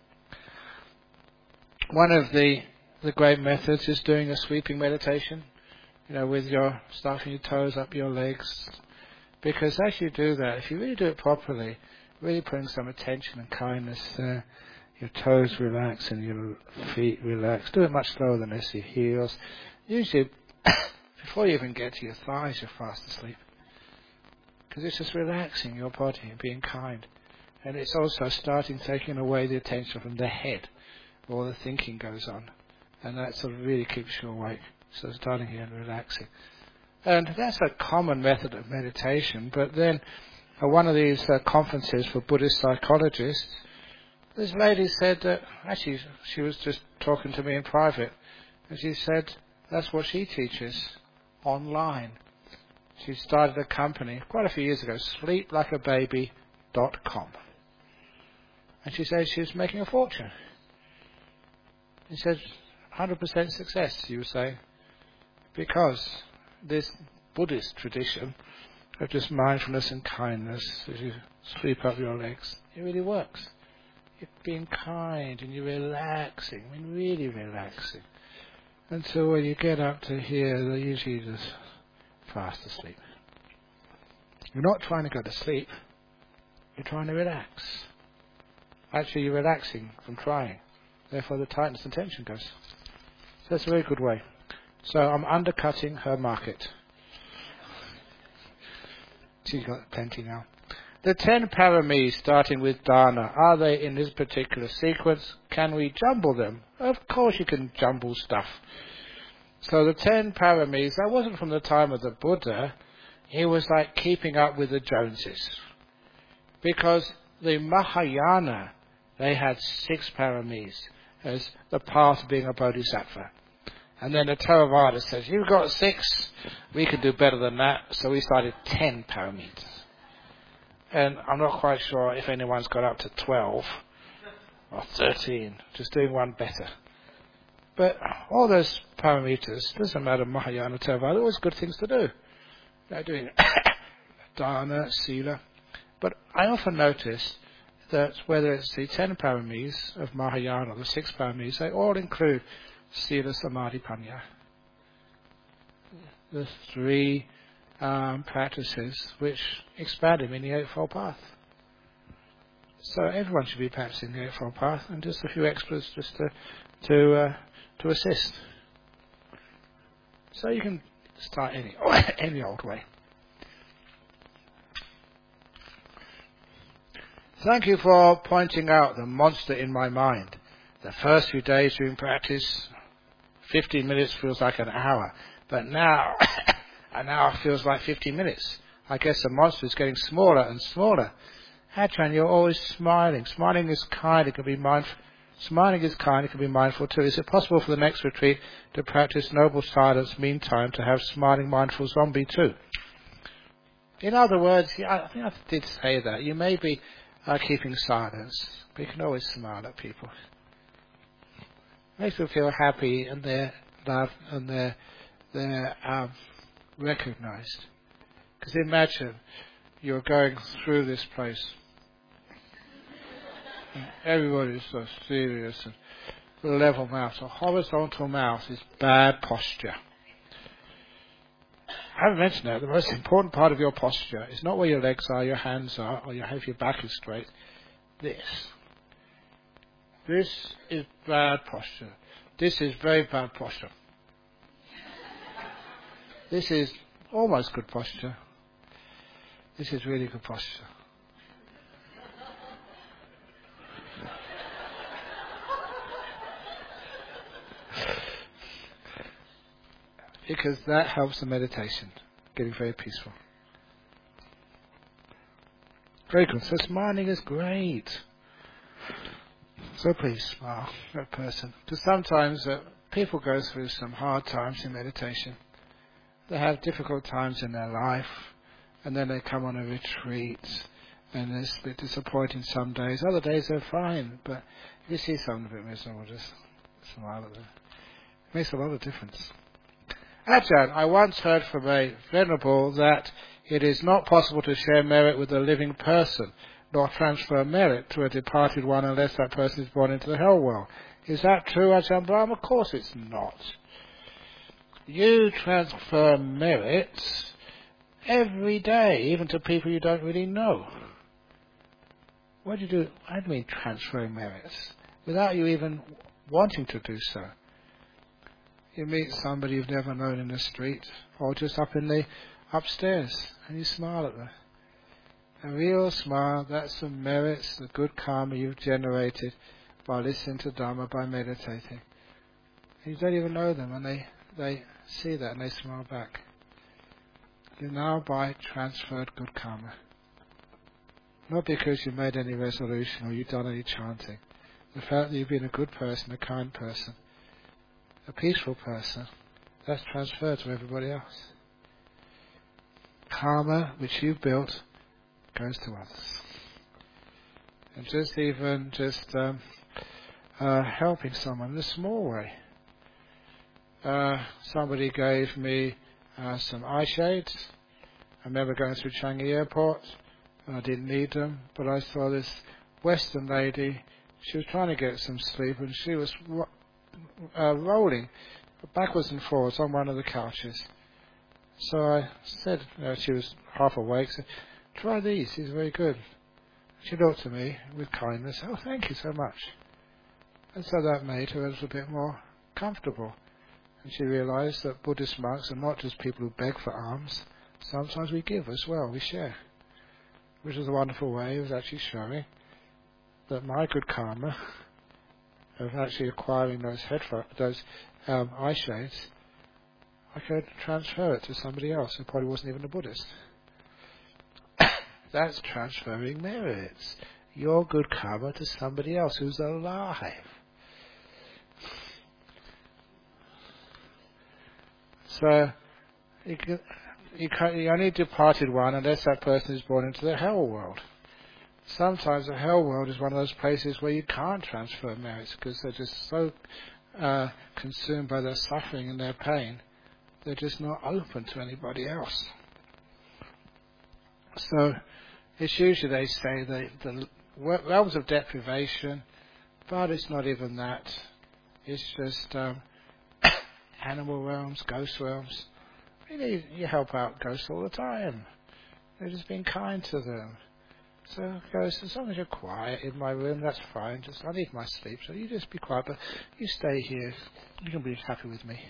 One of the the great methods is doing a sweeping meditation, you know, with your stuffing your toes up your legs, because as you do that, if you really do it properly, really putting some attention and kindness there. Your toes relax and your feet relax. Do it much slower than this. Your heels. Usually, before you even get to your thighs, you're fast asleep. Because it's just relaxing your body and being kind. And it's also starting taking away the attention from the head, where all the thinking goes on. And that sort of really keeps you awake. So starting here and relaxing. And that's a common method of meditation. But then, at one of these uh, conferences for Buddhist psychologists, this lady said that, actually she was just talking to me in private, and she said that's what she teaches online. She started a company quite a few years ago, sleep like a baby dot com. And she said she was making a fortune. She said one hundred percent success, you say, because this Buddhist tradition of just mindfulness and kindness as you sweep up your legs, it really works. You're being kind and you're relaxing, I mean really relaxing. And so when you get up to here, they're usually just fast asleep. You're not trying to go to sleep. You're trying to relax. Actually, you're relaxing from trying. Therefore, the tightness and tension goes. So that's a very good way. So I'm undercutting her market. She's got plenty now. The ten paramis, starting with dana, are they in this particular sequence? Can we jumble them? Of course you can jumble stuff. So the ten paramis, that wasn't from the time of the Buddha. He was like keeping up with the Joneses. Because the Mahayana, they had six paramis as the path of being a bodhisattva. And then the Theravada says, you've got six, we can do better than that. So we started ten paramis. And I'm not quite sure if anyone's got up to twelve or thirteen, just doing one better. But all those parameters, doesn't matter, Mahayana, Theravada, always good things to do. They're doing dana, sila. But I often notice that whether it's the ten paramis of Mahayana or the six paramis, they all include sila, samadhi, panya. The three um, practices which expand him in the Eightfold Path. So everyone should be practicing the Eightfold Path, and just a few extras just to to uh, to assist. So you can start any any old way. Thank you for pointing out the monster in my mind. The first few days during practice, fifteen minutes feels like an hour, but now an hour feels like fifteen minutes. I guess the monster is getting smaller and smaller. Ajahn, you're always smiling. Smiling is kind. It can be mindful. Smiling is kind. It can be mindful too. Is it possible for the next retreat to practice noble silence? Meantime, to have smiling, mindful zombie too. In other words, yeah, I think I did say that. You may be uh, keeping silence, but you can always smile at people. Makes them feel happy and they're loved and they're they're um, recognized. Because imagine you're going through this place. And everybody's so serious and level mouth. A horizontal mouth is bad posture. I haven't mentioned that. The most important part of your posture is not where your legs are, your hands are, or your, if your back is straight. This. This is bad posture. This is very bad posture. This is almost good posture. This is really good posture. Because that helps the meditation, getting very peaceful. Very good. So smiling is great. So please smile, that person. Because sometimes uh, people go through some hard times in meditation. They have difficult times in their life, and then they come on a retreat, and it's a bit disappointing some days. Other days they're fine, but if you see someone a bit miserable, just smile at them. It makes a lot of difference. Ajahn, I once heard from a venerable that it is not possible to share merit with a living person, nor transfer merit to a departed one unless that person is born into the hell world. Is that true, Ajahn Brahm? Of course it's not. You transfer merit every day, even to people you don't really know. What do you do? How do you mean transferring merits? Without you even wanting to do so. You meet somebody you've never known in the street, or just up in the upstairs, and you smile at them. A real smile, that's the merits, the good karma you've generated by listening to Dhamma, by meditating. You don't even know them, and they, they see that and they smile back. You now by transferred good karma. Not because you made any resolution or you've done any chanting. The fact that you've been a good person, a kind person, a peaceful person, that's transferred to everybody else. Karma which you've built goes to others. And just even just um, uh, helping someone in a small way. Uh, somebody gave me uh, some eye shades. I remember going through Changi Airport and I didn't need them, but I saw this Western lady. She was trying to get some sleep and she was ro- uh, rolling backwards and forwards on one of the couches. So I said, you know, she was half awake, said, try these, these are very good. She looked at me with kindness, oh, thank you so much. And so that made her a little bit more comfortable. And she realized that Buddhist monks are not just people who beg for alms, sometimes we give as well, we share. Which is a wonderful way of actually showing that my good karma of actually acquiring those headphones, those um, eye shades, I could transfer it to somebody else who probably wasn't even a Buddhist. That's transferring merits. Your good karma to somebody else who's alive. So you, can, you, can, you only departed one unless that person is born into the hell world. Sometimes the hell world is one of those places where you can't transfer merits because they're just so uh, consumed by their suffering and their pain. They're just not open to anybody else. So it's usually, they say, the, the realms of deprivation, but it's not even that. It's just um, animal realms, ghost realms. Really, you help out ghosts all the time. They're just being kind to them. So ghosts, as long as you're quiet in my room, that's fine. Just I need my sleep, so you just be quiet, but you stay here. You can be happy with me.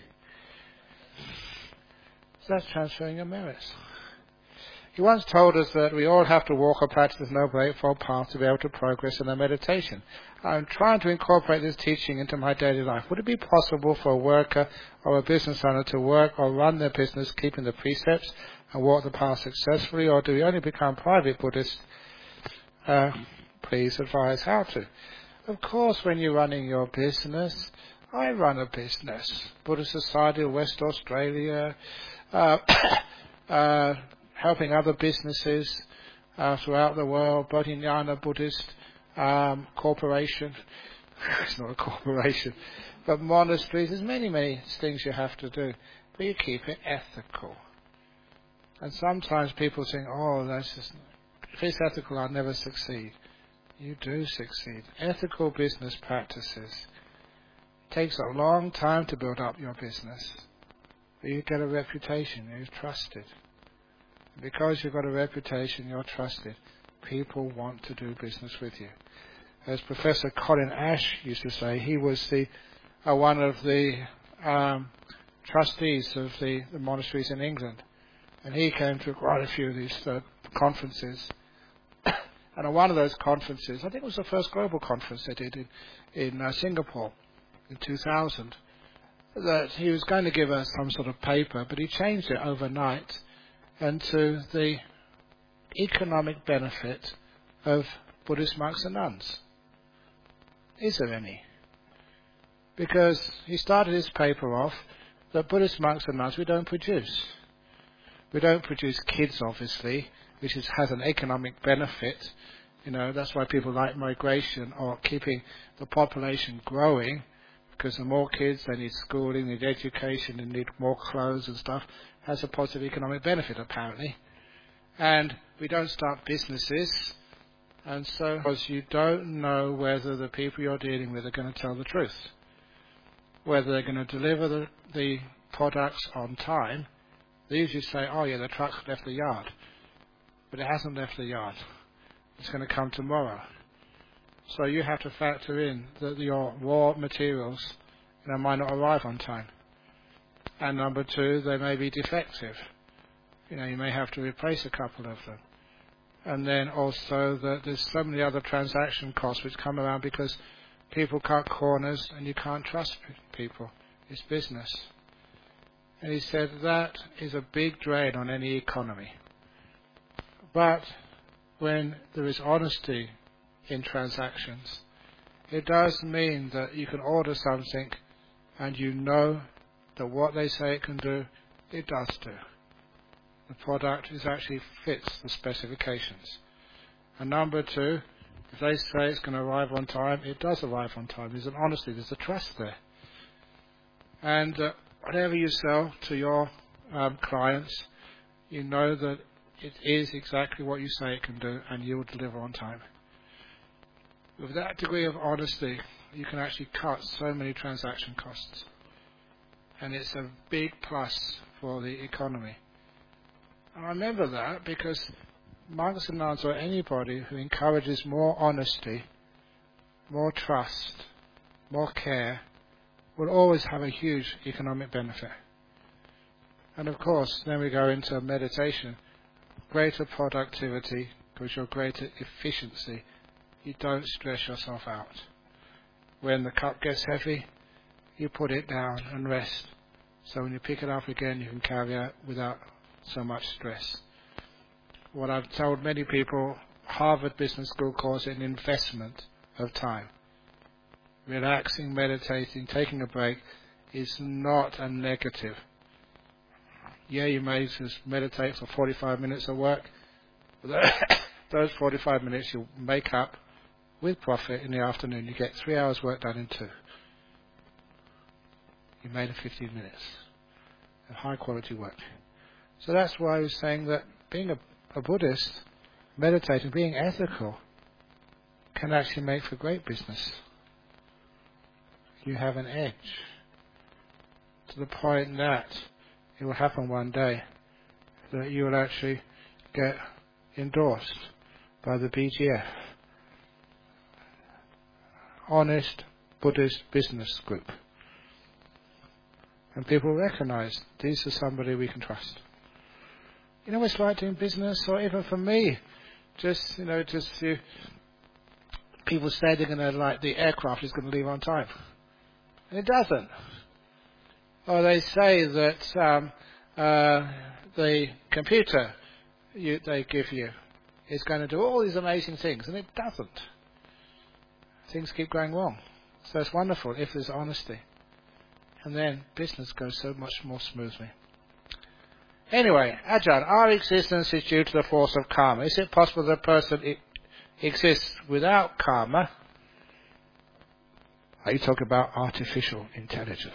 So that's transferring your merits. He once told us that we all have to walk or practice the Noble Eightfold Path to be able to progress in our meditation. I'm trying to incorporate this teaching into my daily life. Would it be possible for a worker or a business owner to work or run their business keeping the precepts and walk the path successfully, or do we only become private Buddhists? Uh, please advise how to. Of course, when you're running your business, I run a business. Buddhist Society of West Australia, uh, uh, helping other businesses uh, throughout the world, Bodhinyana Buddhist um, Corporation. It's not a corporation, but monasteries. There's many, many things you have to do, but you keep it ethical. And sometimes people think, oh, that's just, if it's ethical, I'll never succeed. You do succeed. Ethical business practices. It takes a long time to build up your business, but you get a reputation, you're trusted. Because you've got a reputation, you're trusted. People want to do business with you. As Professor Colin Ash used to say, he was the uh, one of the um, trustees of the, the monasteries in England. And he came to quite a few of these uh, conferences. And at one of those conferences, I think it was the first global conference they did in, in uh, Singapore in two thousand, that he was going to give us some sort of paper, but he changed it overnight and to the economic benefit of Buddhist monks and nuns. Is there any? Because he started his paper off that Buddhist monks and nuns we don't produce. We don't produce kids, obviously, which is, has an economic benefit. You know, that's why people like migration or keeping the population growing, because the more kids, they need schooling, they need education, they need more clothes and stuff. Has a positive economic benefit, apparently. And we don't start businesses, and so because you don't know whether the people you're dealing with are going to tell the truth, whether they're going to deliver the, the products on time. They usually say, oh yeah, the truck left the yard, but it hasn't left the yard. It's going to come tomorrow. So you have to factor in that your raw materials, you know, might not arrive on time. And number two, they may be defective. You know, you may have to replace a couple of them. And then also that there's so many other transaction costs which come around because people cut corners and you can't trust people. It's business. And he said that is a big drain on any economy. But when there is honesty in transactions, it does mean that you can order something and you know that what they say it can do, it does do. The product is actually fits the specifications. And number two, if they say it's going to arrive on time, it does arrive on time. There's an honesty, there's a trust there. And uh, whatever you sell to your um, clients, you know that it is exactly what you say it can do, and you will deliver on time. With that degree of honesty, you can actually cut so many transaction costs. And it's a big plus for the economy. And I remember that because monks and nuns or anybody who encourages more honesty, more trust, more care, will always have a huge economic benefit. And of course, then we go into meditation. Greater productivity because your greater efficiency. You don't stress yourself out. When the cup gets heavy, you put it down and rest. So when you pick it up again, you can carry it without so much stress. What I've told many people, Harvard Business School calls it an investment of time. Relaxing, meditating, taking a break is not a negative. Yeah, you may just meditate for forty-five minutes at work. Those forty-five minutes you'll make up with profit in the afternoon. You get three hours work done in two. You made it fifteen minutes of high quality work. So that's why I was saying that being a, a Buddhist, meditating, being ethical, can actually make for great business. You have an edge to the point that it will happen one day that you will actually get endorsed by the B G F, Honest Buddhist Business Group, and people recognise these are somebody we can trust. You know what it's like doing business, or even for me, just you know, just you, people say they're going to like the aircraft is going to leave on time, and it doesn't. Or they say that um, uh, the computer you, they give you is going to do all these amazing things, and it doesn't. Things keep going wrong. So it's wonderful if there's honesty. And then business goes so much more smoothly. Anyway, Ajahn, our existence is due to the force of karma. Is it possible that a person I- exists without karma? Are you talking about artificial intelligence?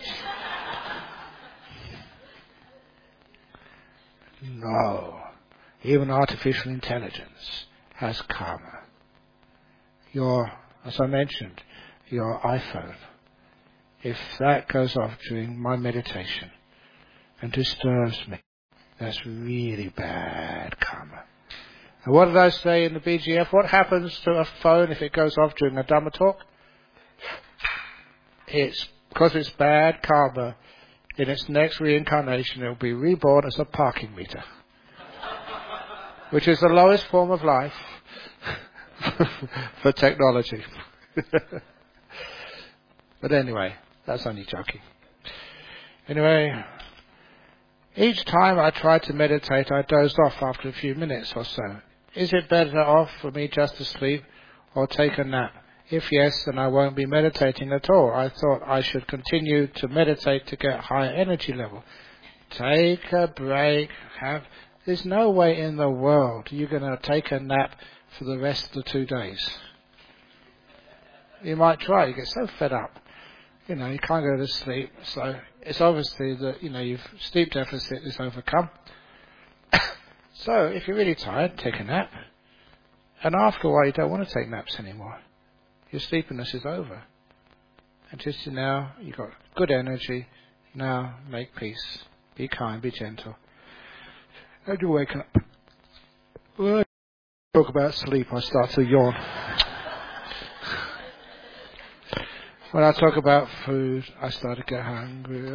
No. Even artificial intelligence has karma. Your, as I mentioned, your iPhone, if that goes off during my meditation and disturbs me, that's really bad karma. And what did I say in the B G F? What happens to a phone if it goes off during a Dhamma talk? It's because it's bad karma. In its next reincarnation, it will be reborn as a parking meter, which is the lowest form of life for technology. But anyway, that's only joking. Anyway, each time I try to meditate, I doze off after a few minutes or so. Is it better off for me just to sleep or take a nap? If yes, then I won't be meditating at all. I thought I should continue to meditate to get higher energy level. Take a break. Have There's no way in the world you're going to take a nap for the rest of the two days. You might try. You get so fed up. You know, you can't go to sleep. So it's obviously that, you know, your sleep deficit is overcome. So if you're really tired, take a nap. And after a while, you don't want to take naps anymore. Your sleepiness is over. And just now, you've got good energy. Now, make peace. Be kind, be gentle. How do you wake up? When I talk about sleep, I start to yawn. When I talk about food, I start to get hungry.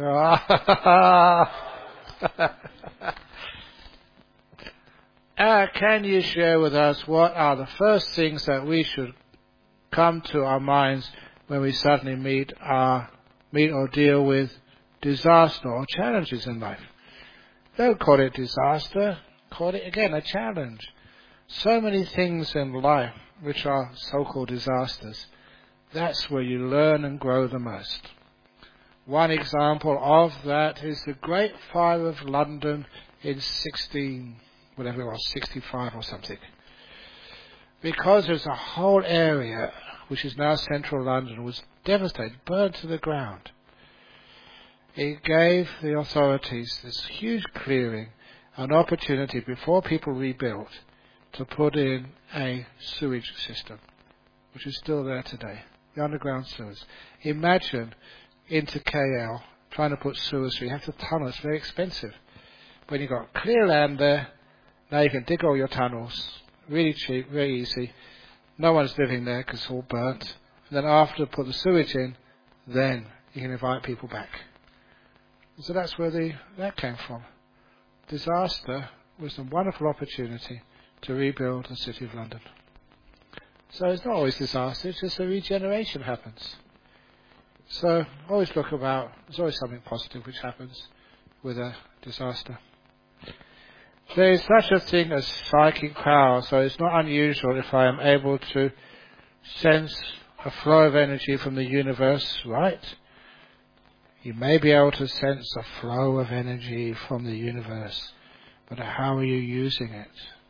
uh, can you share with us what are the first things that we should come to our minds when we suddenly meet our meet or deal with disaster or challenges in life? Don't call it disaster, call it again a challenge. So many things in life which are so-called disasters, that's where you learn and grow the most. One example of that is the Great Fire of London in sixteen, whatever it was, sixty-five or something. Because there's a whole area, which is now central London, was devastated, burned to the ground. It gave the authorities this huge clearing, an opportunity before people rebuilt to put in a sewage system, which is still there today, the underground sewers. Imagine into K L trying to put sewers through. You have to tunnel, it's very expensive. When you've got clear land there, Now you can dig all your tunnels. Really cheap, very easy. No one's living there because it's all burnt. And then after put the sewage in, then you can invite people back. So that's where the that came from. Disaster was a wonderful opportunity to rebuild the City of London. So it's not always disaster, it's just a regeneration happens. So always look about, there's always something positive which happens with a disaster. There is such a thing as psychic power, so it's not unusual if I am able to sense a flow of energy from the universe, right? You may be able to sense a flow of energy from the universe, but how are you using it?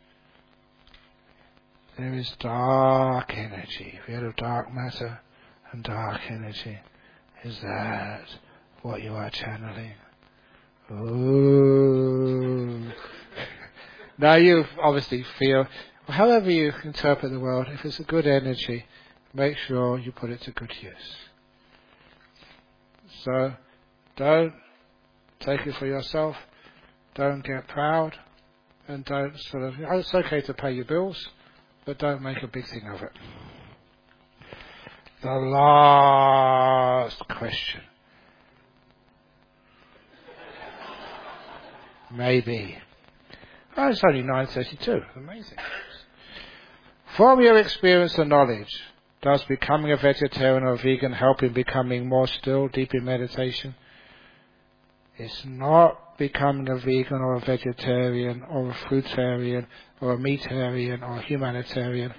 There is dark energy. If you have dark matter and dark energy, is that what you are channeling? Ooh. Now you obviously feel, however you interpret the world, if it's a good energy, make sure you put it to good use. So, don't take it for yourself, don't get proud, and don't sort of, it's okay to pay your bills, but don't make a big thing of it. The last question. Maybe. Oh, it's only nine thirty-two. Amazing. From your experience and knowledge, does becoming a vegetarian or vegan help in becoming more still, deep in meditation? It's not becoming a vegan or a vegetarian or a fruitarian or a meatarian or a humanitarian.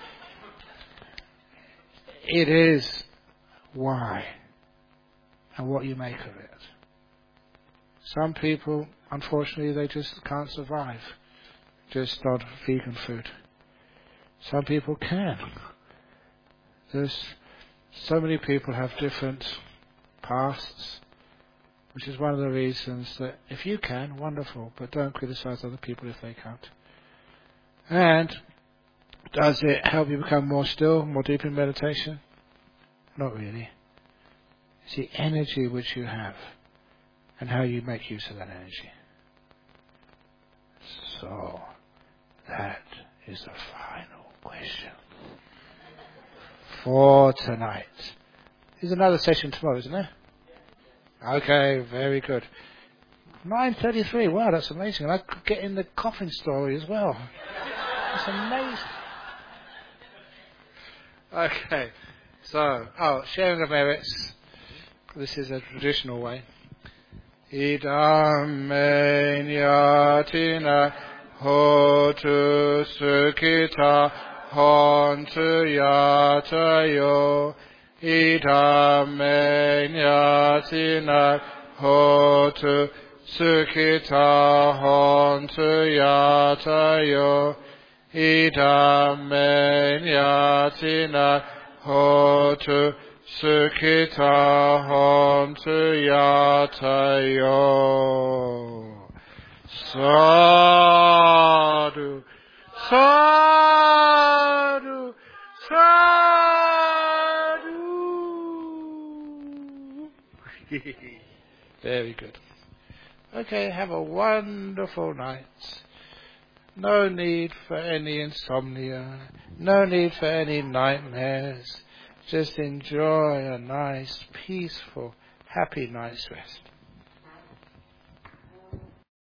It is why and what you make of it. Some people, unfortunately, they just can't survive just on vegan food. Some people can. There's so many people have different pasts, which is one of the reasons that if you can, wonderful, but don't criticize other people if they can't. And does it help you become more still, more deep in meditation? Not really. It's the energy which you have and how you make use of that energy. So, that is the final question for tonight. There's another session tomorrow, isn't there? Okay, very good. nine thirty-three, wow, that's amazing. I could get in the coffin story as well. That's amazing. Okay, so, oh, sharing of merits. This is a traditional way. Idam yatina hotu sukita hontu yatayo. Idam yatina hotu sukita hontu yatayo. Idam yatina hotu Sukita hontu yatayo. Sadhu, sadhu, sadhu. Very good. Okay, have a wonderful night. No need for any insomnia. No need for any nightmares. Just enjoy a nice, peaceful, happy night's rest.